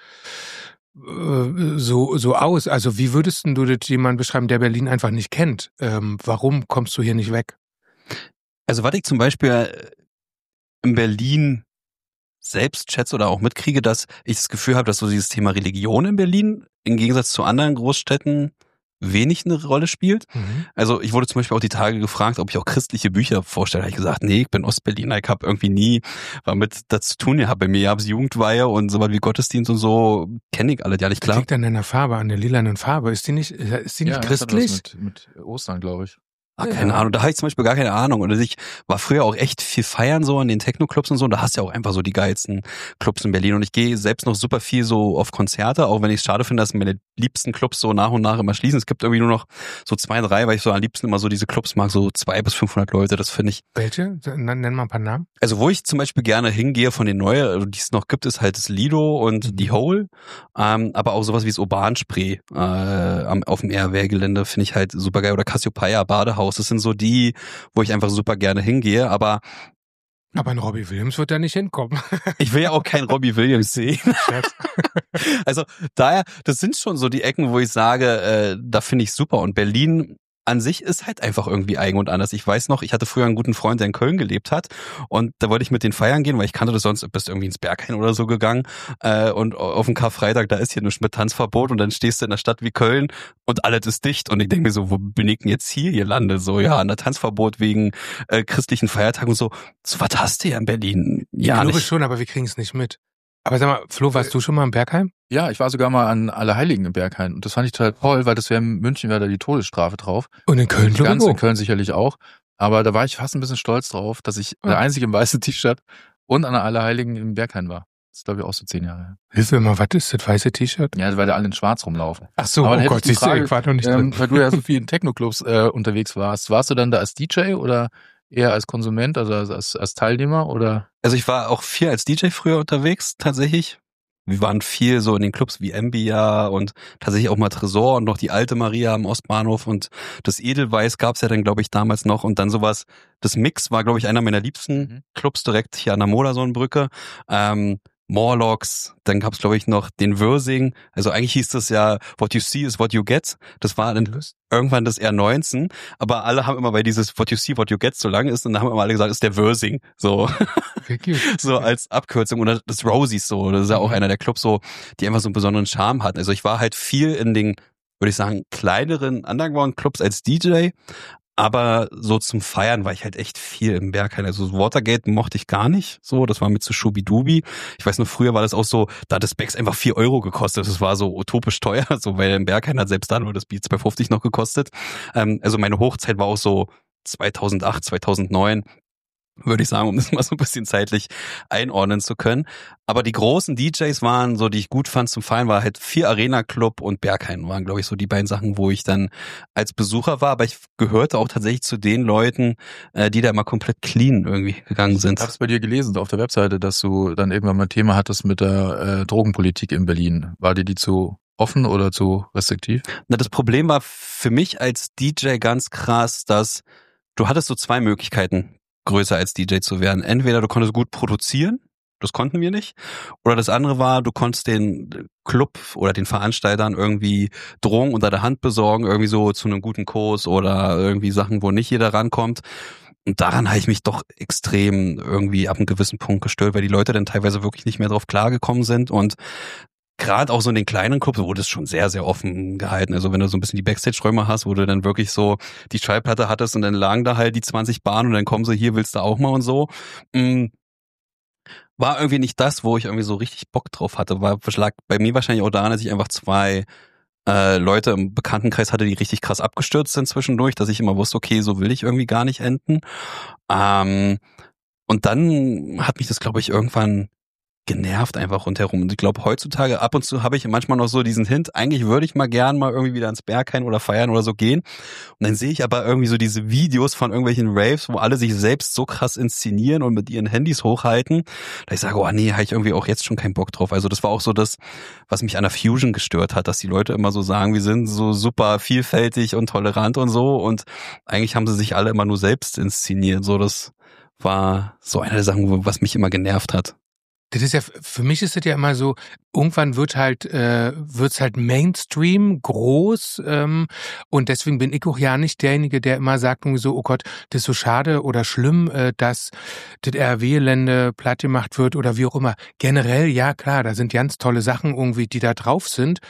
äh, so, so aus? Also wie würdest du das jemandem beschreiben, der Berlin einfach nicht kennt? Ähm, warum kommst du hier nicht weg? Also was ich zum Beispiel in Berlin selbst schätze oder auch mitkriege, dass ich das Gefühl habe, dass so dieses Thema Religion in Berlin im Gegensatz zu anderen Großstädten wenig eine Rolle spielt. Mhm. Also ich wurde zum Beispiel auch die Tage gefragt, ob ich auch christliche Bücher vorstelle. Da habe ich gesagt, nee, ich bin Ostberliner, ich habe irgendwie nie damit das zu tun gehabt. Bei mir gab es Jugendweihe und sowas wie Gottesdienst und so, kenne ich alle ja nicht, klar. Das liegt an deiner Farbe, an der lilanen Farbe. Ist die nicht, ist die nicht ja, christlich? Das hat was mit, mit Ostern, glaube ich. Ah, keine ja. Ahnung, da habe ich zum Beispiel gar keine Ahnung. Und ich war früher auch echt viel feiern so an den Techno-Clubs und so. Und da hast du ja auch einfach so die geilsten Clubs in Berlin. Und ich gehe selbst noch super viel so auf Konzerte, auch wenn ich es schade finde, dass meine liebsten Clubs so nach und nach immer schließen. Es gibt irgendwie nur noch so zwei, drei, weil ich so am liebsten immer so diese Clubs mag, so zwei bis fünfhundert Leute. Das finde ich. Welche? Nenn mal ein paar Namen. Also wo ich zum Beispiel gerne hingehe von den neuen, die es noch gibt, ist halt das Lido und mhm. die Hole. Ähm, aber auch sowas wie das Urban-Spree äh, auf dem R W R-Gelände finde ich halt super geil. Oder Cassiopeia, Badehaus. Das sind so die, wo ich einfach super gerne hingehe, aber aber ein Robbie Williams wird da nicht hinkommen. Ich will ja auch keinen Robbie Williams sehen. Also daher, das sind schon so die Ecken, wo ich sage, äh, da finde ich super. Und Berlin an sich ist halt einfach irgendwie eigen und anders. Ich weiß noch, ich hatte früher einen guten Freund, der in Köln gelebt hat und da wollte ich mit den feiern gehen, weil ich kannte das sonst, bist irgendwie ins Berghain oder so gegangen äh, und auf dem Karfreitag, da ist hier nichts mit Tanzverbot und dann stehst du in einer Stadt wie Köln und alles ist dicht und ich denke mir so, wo bin ich denn jetzt hier gelandet? So, ja, ein Tanzverbot wegen äh, christlichen Feiertagen und so. So, was hast du ja in Berlin? Ja, ich glaube nicht. schon, aber wir kriegen es nicht mit. Aber sag mal, Flo, warst du schon mal im Berghain? Ja, ich war sogar mal an Allerheiligen im Berghain und das fand ich total toll, weil das wäre in München wäre da die Todesstrafe drauf. Und in Köln glaube Ganz ich in Köln sicherlich auch. Aber da war ich fast ein bisschen stolz drauf, dass ich der Einzige im weißen T-Shirt und an der Allerheiligen im Berghain war. Das ist, glaube ich, auch so zehn Jahre her. Hilf mir mal, was ist das weiße T-Shirt? Ja, weil da alle in schwarz rumlaufen. Ach so, aber oh Gott, siehst du, ich war doch nicht drin. Ähm, weil du ja so viel in Techno-Clubs äh, unterwegs warst. Warst du dann da als D J oder eher als Konsument, also als, als, als Teilnehmer oder? Also ich war auch viel als D J früher unterwegs, tatsächlich. Wir waren viel so in den Clubs wie Ambia und tatsächlich auch mal Tresor und noch die alte Maria am Ostbahnhof und das Edelweiß gab's ja dann, glaube ich, damals noch und dann sowas, das Mix war, glaube ich, einer meiner liebsten mhm. Clubs direkt hier an der Modersohnbrücke. Ähm, Morlocks, dann gab's glaube ich noch den Würsing, also eigentlich hieß das ja What you see is what you get, das war dann irgendwann das R neunzehn, aber alle haben immer, weil dieses What you see, what you get so lang ist und dann haben immer alle gesagt, ist der Würsing, so so als Abkürzung oder das Rosies so, das ist ja auch einer der Clubs so, die einfach so einen besonderen Charme hatten, also ich war halt viel in den, würde ich sagen, kleineren Underground-Clubs als D J, aber so zum Feiern war ich halt echt viel im Berghain. Also Watergate mochte ich gar nicht. So, das war mit so Schubidubi. Ich weiß nur, früher war das auch so, da hat das Becks einfach vier Euro gekostet. Das war so utopisch teuer, so, weil im Berghain hat selbst dann nur das Beat zwei fünfzig noch gekostet. Ähm, also meine Hochzeit war auch so zweitausendacht, zweitausendneun. Würde ich sagen, um das mal so ein bisschen zeitlich einordnen zu können. Aber die großen D Js waren so, die ich gut fand zum Feiern, war halt Vier Arena Club und Berghain waren, glaube ich, so die beiden Sachen, wo ich dann als Besucher war. Aber ich gehörte auch tatsächlich zu den Leuten, die da immer komplett clean irgendwie gegangen sind. Ich habe es bei dir gelesen auf der Webseite, dass du dann irgendwann mal ein Thema hattest mit der äh, Drogenpolitik in Berlin. War dir die zu offen oder zu restriktiv? Na, das Problem war für mich als D J ganz krass, dass du hattest so zwei Möglichkeiten, größer als D J zu werden. Entweder du konntest gut produzieren, das konnten wir nicht, oder das andere war, du konntest den Club oder den Veranstaltern irgendwie Drogen unter der Hand besorgen, irgendwie so zu einem guten Kurs oder irgendwie Sachen, wo nicht jeder rankommt. Und daran habe ich mich doch extrem irgendwie ab einem gewissen Punkt gestört, weil die Leute dann teilweise wirklich nicht mehr drauf klargekommen sind und gerade auch so in den kleinen Clubs wurde es schon sehr, sehr offen gehalten. Also wenn du so ein bisschen die Backstage-Räume hast, wo du dann wirklich so die Schallplatte hattest und dann lagen da halt die zwanzig Bahnen und dann kommen sie, hier willst du auch mal und so. War irgendwie nicht das, wo ich irgendwie so richtig Bock drauf hatte. War lag bei mir wahrscheinlich auch daran, dass ich einfach zwei äh, Leute im Bekanntenkreis hatte, die richtig krass abgestürzt sind zwischendurch, dass ich immer wusste, okay, so will ich irgendwie gar nicht enden. Ähm, und dann hat mich das, glaube ich, irgendwann genervt einfach rundherum. Und ich glaube, heutzutage ab und zu habe ich manchmal noch so diesen Hint, eigentlich würde ich mal gern mal irgendwie wieder ins Berghain oder feiern oder so gehen. Und dann sehe ich aber irgendwie so diese Videos von irgendwelchen Raves, wo alle sich selbst so krass inszenieren und mit ihren Handys hochhalten, da ich sage, oh nee, habe ich irgendwie auch jetzt schon keinen Bock drauf. Also das war auch so das, was mich an der Fusion gestört hat, dass die Leute immer so sagen, wir sind so super vielfältig und tolerant und so und eigentlich haben sie sich alle immer nur selbst inszeniert. So, das war so eine der Sachen, was mich immer genervt hat. Das ist ja, für mich ist das ja immer so, irgendwann wird halt, äh, wird's halt Mainstream, groß, ähm, und deswegen bin ich auch ja nicht derjenige, der immer sagt irgendwie so, oh Gott, das ist so schade oder schlimm, äh, dass das R W Gelände platt gemacht wird oder wie auch immer. Generell, ja klar, da sind ganz tolle Sachen irgendwie, die da drauf sind.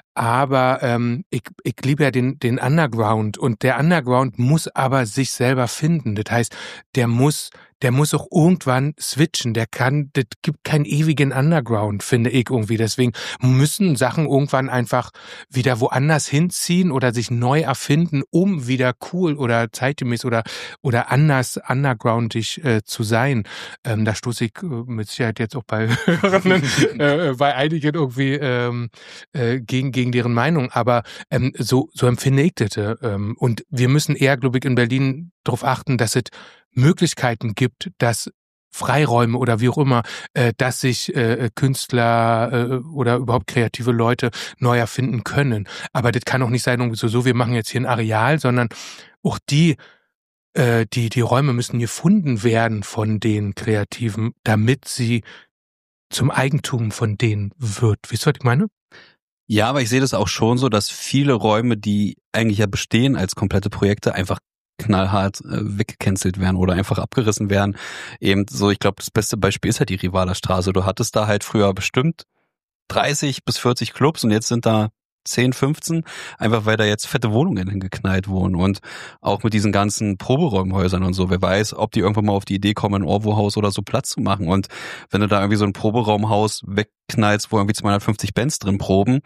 Aber ähm, ich, ich liebe ja den, den Underground und der Underground muss aber sich selber finden. Das heißt, der muss, der muss auch irgendwann switchen. Der kann, das gibt keinen ewigen Underground, finde ich irgendwie. Deswegen müssen Sachen irgendwann einfach wieder woanders hinziehen oder sich neu erfinden, um wieder cool oder zeitgemäß oder oder anders undergroundig äh, zu sein. Ähm, da stoße ich äh, mit Sicherheit jetzt auch bei Hörern, äh, bei einigen irgendwie ähm, äh, gegen gegen deren Meinung, aber ähm, so so empfinde ich das. Ähm, und wir müssen eher, glaube ich, in Berlin darauf achten, dass es Möglichkeiten gibt, dass Freiräume oder wie auch immer, äh, dass sich äh, Künstler äh, oder überhaupt kreative Leute neu erfinden können. Aber das kann auch nicht sein, irgendwie so, so wir machen jetzt hier ein Areal, sondern auch die äh, die die Räume müssen gefunden werden von den Kreativen, damit sie zum Eigentum von denen wird. Wisst ihr, was ich meine? Ja, aber ich sehe das auch schon so, dass viele Räume, die eigentlich ja bestehen als komplette Projekte, einfach knallhart äh, weggecancelt werden oder einfach abgerissen werden. Eben so, ich glaube, das beste Beispiel ist halt die Rivaler Straße. Du hattest da halt früher bestimmt dreißig bis vierzig Clubs und jetzt sind da zehn, fünfzehn, einfach weil da jetzt fette Wohnungen hingeknallt wurden und auch mit diesen ganzen Proberäumhäusern und so, wer weiß, ob die irgendwann mal auf die Idee kommen, ein Orwo-Haus oder so Platz zu machen und wenn du da irgendwie so ein Proberaumhaus wegknallst, wo irgendwie zweihundertfünfzig Bands drin proben,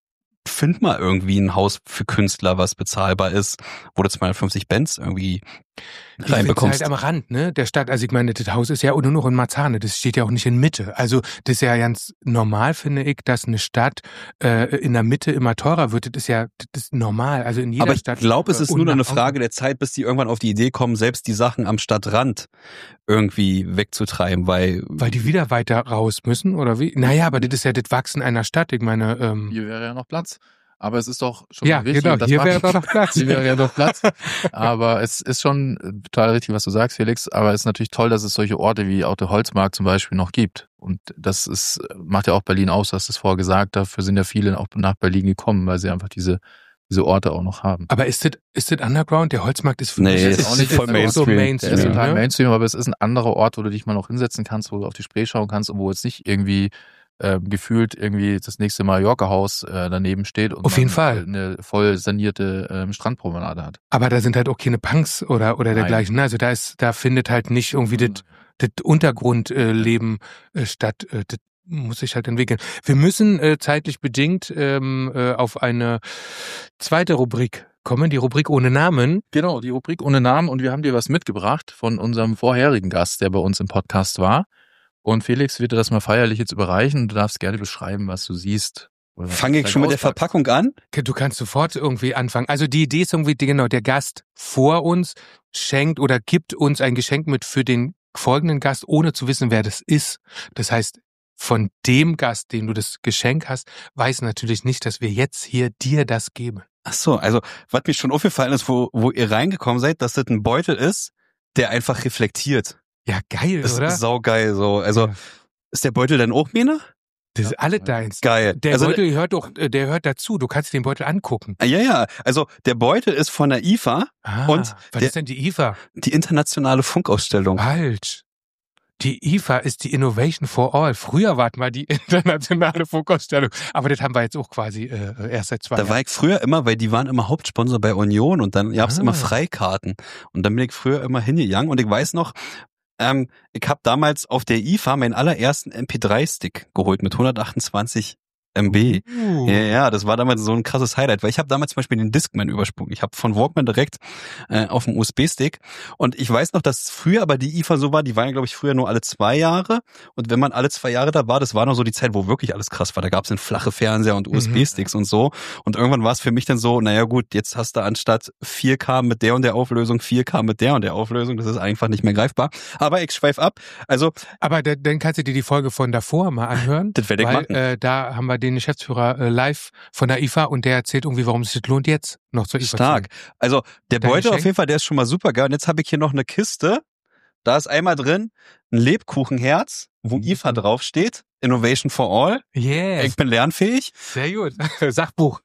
find mal irgendwie ein Haus für Künstler, was bezahlbar ist, wo du zweihundertfünfzig Bands irgendwie reinbekommst. Halt am Rand, ne, der Stadt. Also ich meine, das Haus ist ja nur noch in Marzahn, das steht ja auch nicht in Mitte. Also das ist ja ganz normal, finde ich, dass eine Stadt äh, in der Mitte immer teurer wird. Das ist ja das ist normal. Also in jeder Aber ich Stadt. Ich glaube, es ist nur noch eine Frage der Zeit, bis die irgendwann auf die Idee kommen, selbst die Sachen am Stadtrand irgendwie wegzutreiben, weil weil die wieder weiter raus müssen oder wie? Naja, aber das ist ja das Wachsen einer Stadt. Ich meine, ähm, hier wäre ja noch Platz. Aber es ist doch schon ja, wichtig. Genau, hier wäre doch noch Platz. Hier wäre ja noch Platz. Aber es ist schon total richtig, was du sagst, Felix. Aber es ist natürlich toll, dass es solche Orte wie auch der Holzmarkt zum Beispiel noch gibt. Und das ist, macht ja auch Berlin aus, du hast es vorher gesagt. Dafür sind ja viele auch nach Berlin gekommen, weil sie einfach diese diese Orte auch noch haben. Aber ist das, ist das Underground? Der Holzmarkt ist für nee, mich ist auch nicht voll Mainstream. So Mainstream. Der ist total ne? Mainstream, aber es ist ein anderer Ort, wo du dich mal noch hinsetzen kannst, wo du auf die Spree schauen kannst und wo jetzt nicht irgendwie äh, gefühlt irgendwie das nächste Mallorca-Haus äh, daneben steht und auf jeden Fall eine voll sanierte ähm, Strandpromenade hat. Aber da sind halt auch keine Punks oder oder dergleichen. Ne? Also da ist, da findet halt nicht irgendwie das, das Untergrundleben äh, statt. Äh, das muss sich halt entwickeln. Wir müssen äh, zeitlich bedingt ähm, äh, auf eine zweite Rubrik kommen, die Rubrik ohne Namen. Genau, die Rubrik ohne Namen und wir haben dir was mitgebracht von unserem vorherigen Gast, der bei uns im Podcast war. Und Felix wird dir das mal feierlich jetzt überreichen. Du darfst gerne beschreiben, was du siehst. Fange ich schon mit der Verpackung an? Du kannst sofort irgendwie anfangen. Also die Idee ist irgendwie, genau, der Gast vor uns schenkt oder gibt uns ein Geschenk mit für den folgenden Gast, ohne zu wissen, wer das ist. Das heißt, von dem Gast, dem du das Geschenk hast, weiß natürlich nicht, dass wir jetzt hier dir das geben. Ach so, also was mir schon aufgefallen ist, wo, wo ihr reingekommen seid, dass das ein Beutel ist, der einfach reflektiert. Ja, geil, das oder? Das ist saugeil so. Also ja. Ist der Beutel denn auch meiner? Das ist alle deins. Geil. Der also, Beutel hört doch, der hört dazu. Du kannst den Beutel angucken. Ja, ja. Also der Beutel ist von der I F A. Ah, und was der, ist denn die I F A? Die internationale Funkausstellung. Falsch. Die I F A ist die Innovation for All. Früher war mal die internationale Funkausstellung. Aber das haben wir jetzt auch quasi äh, erst seit zwei da Jahren. Da war ich früher immer, weil die waren immer Hauptsponsor bei Union und dann gab's ah. immer Freikarten. Und dann bin ich früher immer hingegangen und ich weiß noch, ähm, ich habe damals auf der I F A meinen allerersten M P drei Stick geholt mit hundertachtundzwanzig Megabyte. Uh. Ja, ja, das war damals so ein krasses Highlight, weil ich habe damals zum Beispiel den Discman übersprungen. Ich habe von Walkman direkt äh, auf dem U S B-Stick und ich weiß noch, dass früher aber die I F A so war, die waren ja, glaube ich, früher nur alle zwei Jahre und wenn man alle zwei Jahre da war, das war noch so die Zeit, wo wirklich alles krass war. Da gab es dann flache Fernseher und U S B-Sticks mhm. und so und irgendwann war es für mich dann so, naja gut, jetzt hast du anstatt vier K mit der und der Auflösung, vier K mit der und der Auflösung, das ist einfach nicht mehr greifbar. Aber ich schweif ab. Also, aber da, dann kannst du dir die Folge von davor mal anhören. Das werde ich weil, machen. Äh, da haben wir den Geschäftsführer äh, live von der I F A und der erzählt irgendwie, warum es sich lohnt, jetzt noch zur I F A Stark. zu Also der Dein Beutel Geschenk? auf jeden Fall, der ist schon mal super geil. Und jetzt habe ich hier noch eine Kiste. Da ist einmal drin ein Lebkuchenherz, wo I F A draufsteht. Innovation for All. Yes. Ich bin lernfähig. Sehr gut. Sachbuch.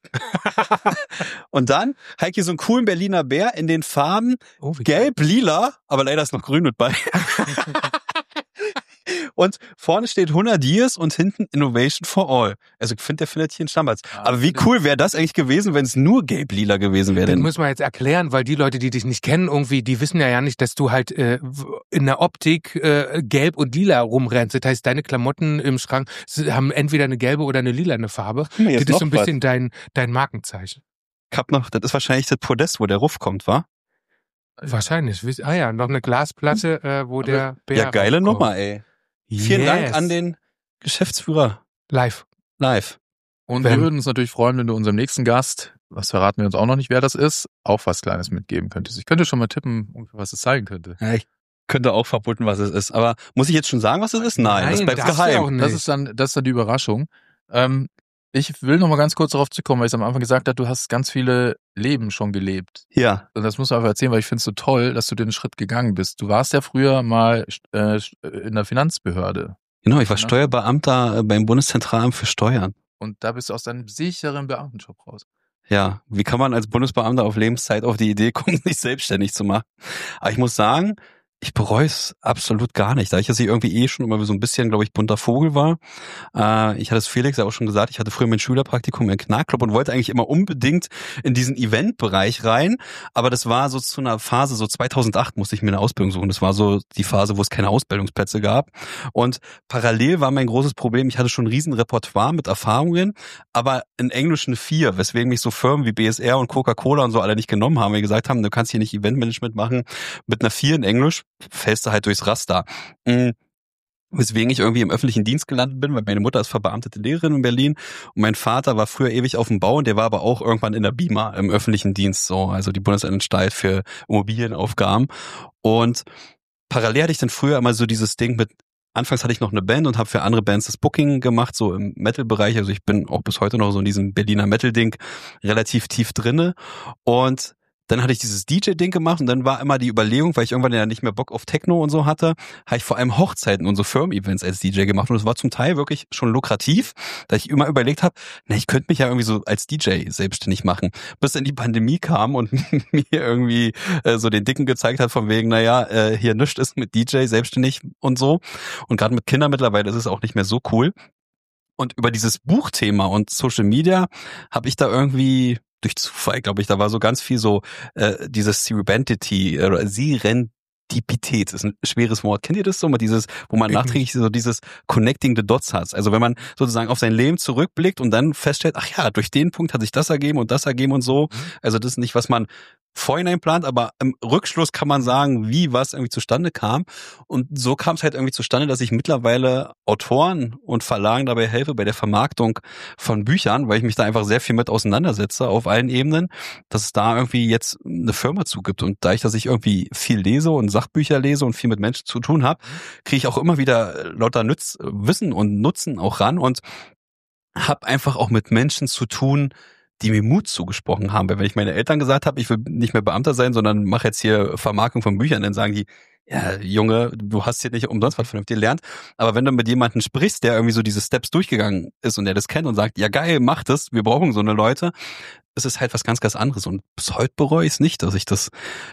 Und dann habe ich hier so einen coolen Berliner Bär in den Farben oh, gelb, lila, aber leider ist noch grün mit bei. Und vorne steht hundert Years und hinten Innovation for All. Also ich finde, der findet hier einen Stammplatz. Ja, aber wie cool wäre das eigentlich gewesen, wenn es nur gelb-lila gewesen wäre? Das muss man jetzt erklären, weil die Leute, die dich nicht kennen, irgendwie, die wissen ja ja nicht, dass du halt äh, in der Optik äh, gelb und lila rumrennst. Das heißt, deine Klamotten im Schrank haben entweder eine gelbe oder eine lilane Farbe. Ja, das ist so ein bisschen dein, dein Markenzeichen. Ich hab noch, das ist wahrscheinlich das Podest, wo der Ruf kommt, wa? Wahrscheinlich. Ah ja, noch eine Glasplatte, äh, wo aber der Bär Ja, geile rauskommt. Nummer, ey. Vielen yes. Dank an den Geschäftsführer. Live. Live. Und wir würden uns natürlich freuen, wenn du unserem nächsten Gast, was verraten wir uns auch noch nicht, wer das ist, auch was Kleines mitgeben könntest. Ich könnte schon mal tippen, was es sein könnte. Ja, ich könnte auch vermuten, was es ist. Aber muss ich jetzt schon sagen, was es ist? Nein, Nein das bleibt geheim. Das ist dann, das ist dann die Überraschung. Ähm, ich will noch mal ganz kurz darauf zurückkommen, weil ich es am Anfang gesagt habe, du hast ganz viele Leben schon gelebt. Ja. Und das musst du einfach erzählen, weil ich finde es so toll, dass du den Schritt gegangen bist. Du warst ja früher mal äh, in der Finanzbehörde. Genau, ich war Steuerbeamter beim Bundeszentralamt für Steuern. und da bist du aus deinem sicheren Beamtenjob raus. Ja, wie kann man als Bundesbeamter auf Lebenszeit auf die Idee kommen, sich selbstständig zu machen? Aber ich muss sagen, ich bereue es absolut gar nicht, da ich ja sie irgendwie eh schon immer so ein bisschen, glaube ich, bunter Vogel war. Äh, ich hatte es Felix ja auch schon gesagt, ich hatte früher mein Schülerpraktikum im Knackclub und wollte eigentlich immer unbedingt in diesen Eventbereich rein, aber das war so zu einer Phase, so zweitausendacht musste ich mir eine Ausbildung suchen. Das war so die Phase, wo es keine Ausbildungsplätze gab und parallel war mein großes Problem, ich hatte schon ein riesen Repertoire mit Erfahrungen, aber in Englisch eine vier, weswegen mich so Firmen wie B S R und Coca-Cola und so alle nicht genommen haben, weil die gesagt haben, du kannst hier nicht Eventmanagement machen mit einer vier in Englisch, fällst du halt durchs Raster. Mhm. Weswegen ich irgendwie im öffentlichen Dienst gelandet bin, weil meine Mutter ist verbeamtete Lehrerin in Berlin und mein Vater war früher ewig auf dem Bau und der war aber auch irgendwann in der B I M A im öffentlichen Dienst, so, also die Bundesanstalt für Immobilienaufgaben. Und parallel hatte ich dann früher immer so dieses Ding mit, anfangs hatte ich noch eine Band und habe für andere Bands das Booking gemacht, so im Metal-Bereich, also ich bin auch bis heute noch so in diesem Berliner Metal-Ding relativ tief drinne und dann hatte ich dieses D J-Ding gemacht und dann war immer die Überlegung, weil ich irgendwann ja nicht mehr Bock auf Techno und so hatte, habe ich vor allem Hochzeiten und so Firmen-Events als D J gemacht und es war zum Teil wirklich schon lukrativ, da ich immer überlegt habe, na, ich könnte mich ja irgendwie so als D J selbstständig machen, bis dann die Pandemie kam und mir irgendwie äh, so den Dicken gezeigt hat von wegen, naja, äh, hier nichts ist mit D J selbstständig und so und gerade mit Kindern mittlerweile ist es auch nicht mehr so cool und über dieses Buchthema und Social Media habe ich da irgendwie durch Zufall, glaube ich, da war so ganz viel so äh, dieses Serendipity oder Serendipität ist ein schweres Wort. Kennt ihr das so mal dieses, wo man nachträglich so dieses Connecting the Dots hat? Also wenn man sozusagen auf sein Leben zurückblickt und dann feststellt, ach ja, durch den Punkt hat sich das ergeben und das ergeben und so. Also das ist nicht, was man vorhinein plant, aber im Rückschluss kann man sagen, wie was irgendwie zustande kam. Und so kam es halt irgendwie zustande, dass ich mittlerweile Autoren und Verlagen dabei helfe bei der Vermarktung von Büchern, weil ich mich da einfach sehr viel mit auseinandersetze auf allen Ebenen, dass es da irgendwie jetzt eine Firma zugibt. Und da ich, dass ich irgendwie viel lese und Sachbücher lese und viel mit Menschen zu tun habe, kriege ich auch immer wieder lauter Nütz, Wissen und Nutzen auch ran und habe einfach auch mit Menschen zu tun, die mir Mut zugesprochen haben. Weil wenn ich meine Eltern gesagt habe, ich will nicht mehr Beamter sein, sondern mache jetzt hier Vermarktung von Büchern, dann sagen die, ja, Junge, du hast hier nicht umsonst was vernünftig gelernt. Aber wenn du mit jemandem sprichst, der irgendwie so diese Steps durchgegangen ist und der das kennt und sagt, ja geil, mach das, wir brauchen so eine Leute, es ist halt was ganz, ganz anderes. Und bis heute bereue ich es nicht, dass ich das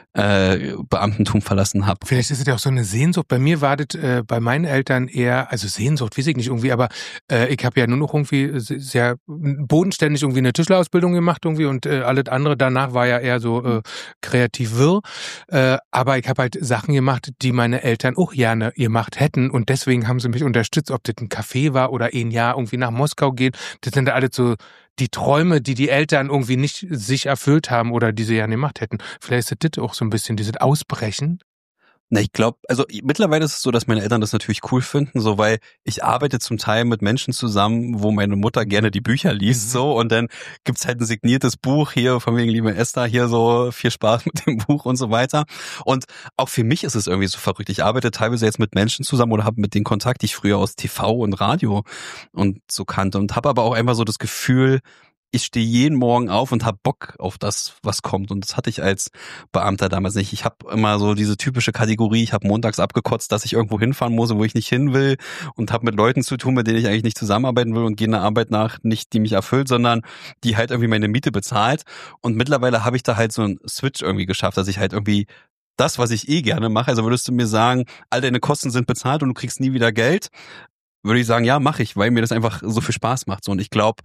äh, Beamtentum verlassen habe. Vielleicht ist es ja auch so eine Sehnsucht. Bei mir war das äh, bei meinen Eltern eher, also Sehnsucht, weiß ich nicht irgendwie, aber äh, ich habe ja nur noch irgendwie sehr bodenständig irgendwie eine Tischlerausbildung gemacht irgendwie und äh, alles andere danach war ja eher so äh, kreativ wirr. Äh, aber ich habe halt Sachen gemacht, die meine Eltern auch gerne gemacht hätten und deswegen haben sie mich unterstützt, ob das ein Café war oder ein Jahr irgendwie nach Moskau gehen. Das sind da alles so die Träume, die die Eltern irgendwie nicht sich erfüllt haben oder die sie ja nicht gemacht hätten. Vielleicht ist das auch so ein bisschen dieses Ausbrechen. Na, ich glaube, also mittlerweile ist es so, dass meine Eltern das natürlich cool finden, so weil ich arbeite zum Teil mit Menschen zusammen, wo meine Mutter gerne die Bücher liest, mhm. so und dann gibt's halt ein signiertes Buch hier von wegen liebe Esther, hier so viel Spaß mit dem Buch und so weiter. Und auch für mich ist es irgendwie so verrückt. Ich arbeite teilweise jetzt mit Menschen zusammen oder habe mit denen Kontakt, die ich früher aus T V und Radio und so kannte und habe aber auch einfach so das Gefühl, ich stehe jeden Morgen auf und hab Bock auf das, was kommt. Und das hatte ich als Beamter damals nicht. Ich habe immer so diese typische Kategorie, ich habe montags abgekotzt, dass ich irgendwo hinfahren muss, wo ich nicht hin will und habe mit Leuten zu tun, mit denen ich eigentlich nicht zusammenarbeiten will und gehe einer Arbeit nach, nicht die mich erfüllt, sondern die halt irgendwie meine Miete bezahlt. Und mittlerweile habe ich da halt so einen Switch irgendwie geschafft, dass ich halt irgendwie das, was ich eh gerne mache, also würdest du mir sagen, all deine Kosten sind bezahlt und du kriegst nie wieder Geld, würde ich sagen, ja, mache ich, weil mir das einfach so viel Spaß macht. So, und ich glaube,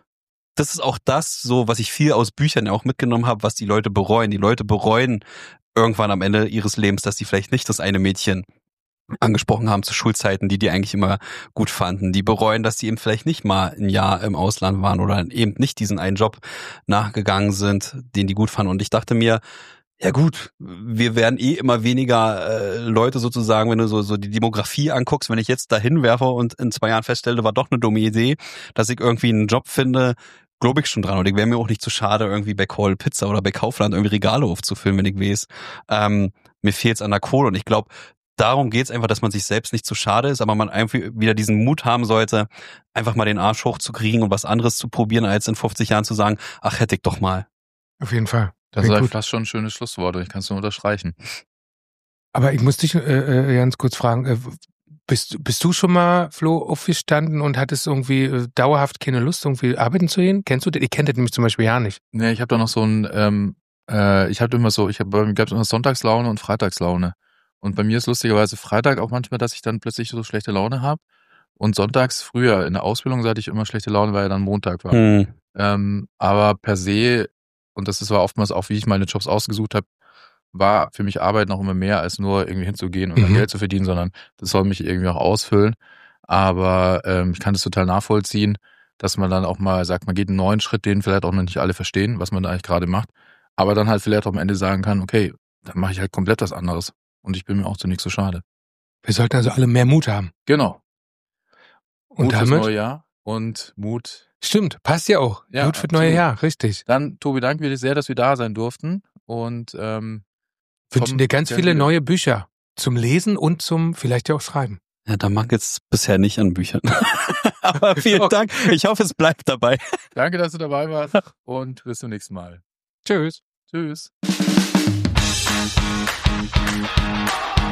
das ist auch das, so was ich viel aus Büchern auch mitgenommen habe, was die Leute bereuen. Die Leute bereuen irgendwann am Ende ihres Lebens, dass sie vielleicht nicht das eine Mädchen angesprochen haben zu Schulzeiten, die die eigentlich immer gut fanden. Die bereuen, dass sie eben vielleicht nicht mal ein Jahr im Ausland waren oder eben nicht diesen einen Job nachgegangen sind, den die gut fanden. Und ich dachte mir, ja gut, wir werden eh immer weniger äh, Leute sozusagen, wenn du so so die Demografie anguckst, wenn ich jetzt da hinwerfe und in zwei Jahren feststelle, war doch eine dumme Idee, dass ich irgendwie einen Job finde, glaube ich schon dran. Und ich wäre mir auch nicht zu schade, irgendwie bei Call Pizza oder bei Kaufland irgendwie Regale aufzufüllen, wenn ich weiß, ähm, mir fehlt's an der Kohle. Und ich glaube, darum geht's einfach, dass man sich selbst nicht zu schade ist, aber man einfach wieder diesen Mut haben sollte, einfach mal den Arsch hochzukriegen und was anderes zu probieren, als in fünfzig Jahren zu sagen, ach, hätte ich doch mal. Auf jeden Fall. Das ist fast schon ein schönes Schlusswort. Ich kann es nur unterstreichen. Aber ich muss dich äh, ganz kurz fragen, äh, Bist, bist du schon mal, Flo, aufgestanden und hattest irgendwie äh, dauerhaft keine Lust, irgendwie arbeiten zu gehen? Kennst du das? Ich kenne das nämlich zum Beispiel ja nicht. Nee, ich habe da noch so ein, ähm, äh, ich hatte immer so, ich habe, bei mir gab es immer Sonntagslaune und Freitagslaune. Und bei mir ist lustigerweise Freitag auch manchmal, dass ich dann plötzlich so schlechte Laune habe. Und sonntags früher in der Ausbildung hatte ich immer schlechte Laune, weil ja dann Montag war. Hm. Ähm, aber per se, und das ist war oftmals auch, wie ich meine Jobs ausgesucht habe, war für mich Arbeit noch immer mehr, als nur irgendwie hinzugehen und Mhm. Geld zu verdienen, sondern das soll mich irgendwie auch ausfüllen. Aber ähm, ich kann das total nachvollziehen, dass man dann auch mal sagt, man geht einen neuen Schritt, den vielleicht auch noch nicht alle verstehen, was man da eigentlich gerade macht. Aber dann halt vielleicht auch am Ende sagen kann, okay, dann mache ich halt komplett was anderes. Und ich bin mir auch zu nichts so schade. Wir sollten also alle mehr Mut haben. Genau. Und Mut fürs damit? neue Jahr und Mut. Stimmt, passt ja auch. Ja, Mut für das neue absolut. Jahr, richtig. Dann, Tobi, danke dir sehr, dass wir da sein durften. Und ähm, Wünschen komm dir ganz gerne viele wieder. neue Bücher zum Lesen und zum vielleicht ja auch Schreiben. Ja, da mangelt es bisher nicht an Büchern. Aber vielen Okay. Dank. Ich hoffe, es bleibt dabei. Danke, dass du dabei warst und bis zum nächsten Mal. Tschüss. Tschüss.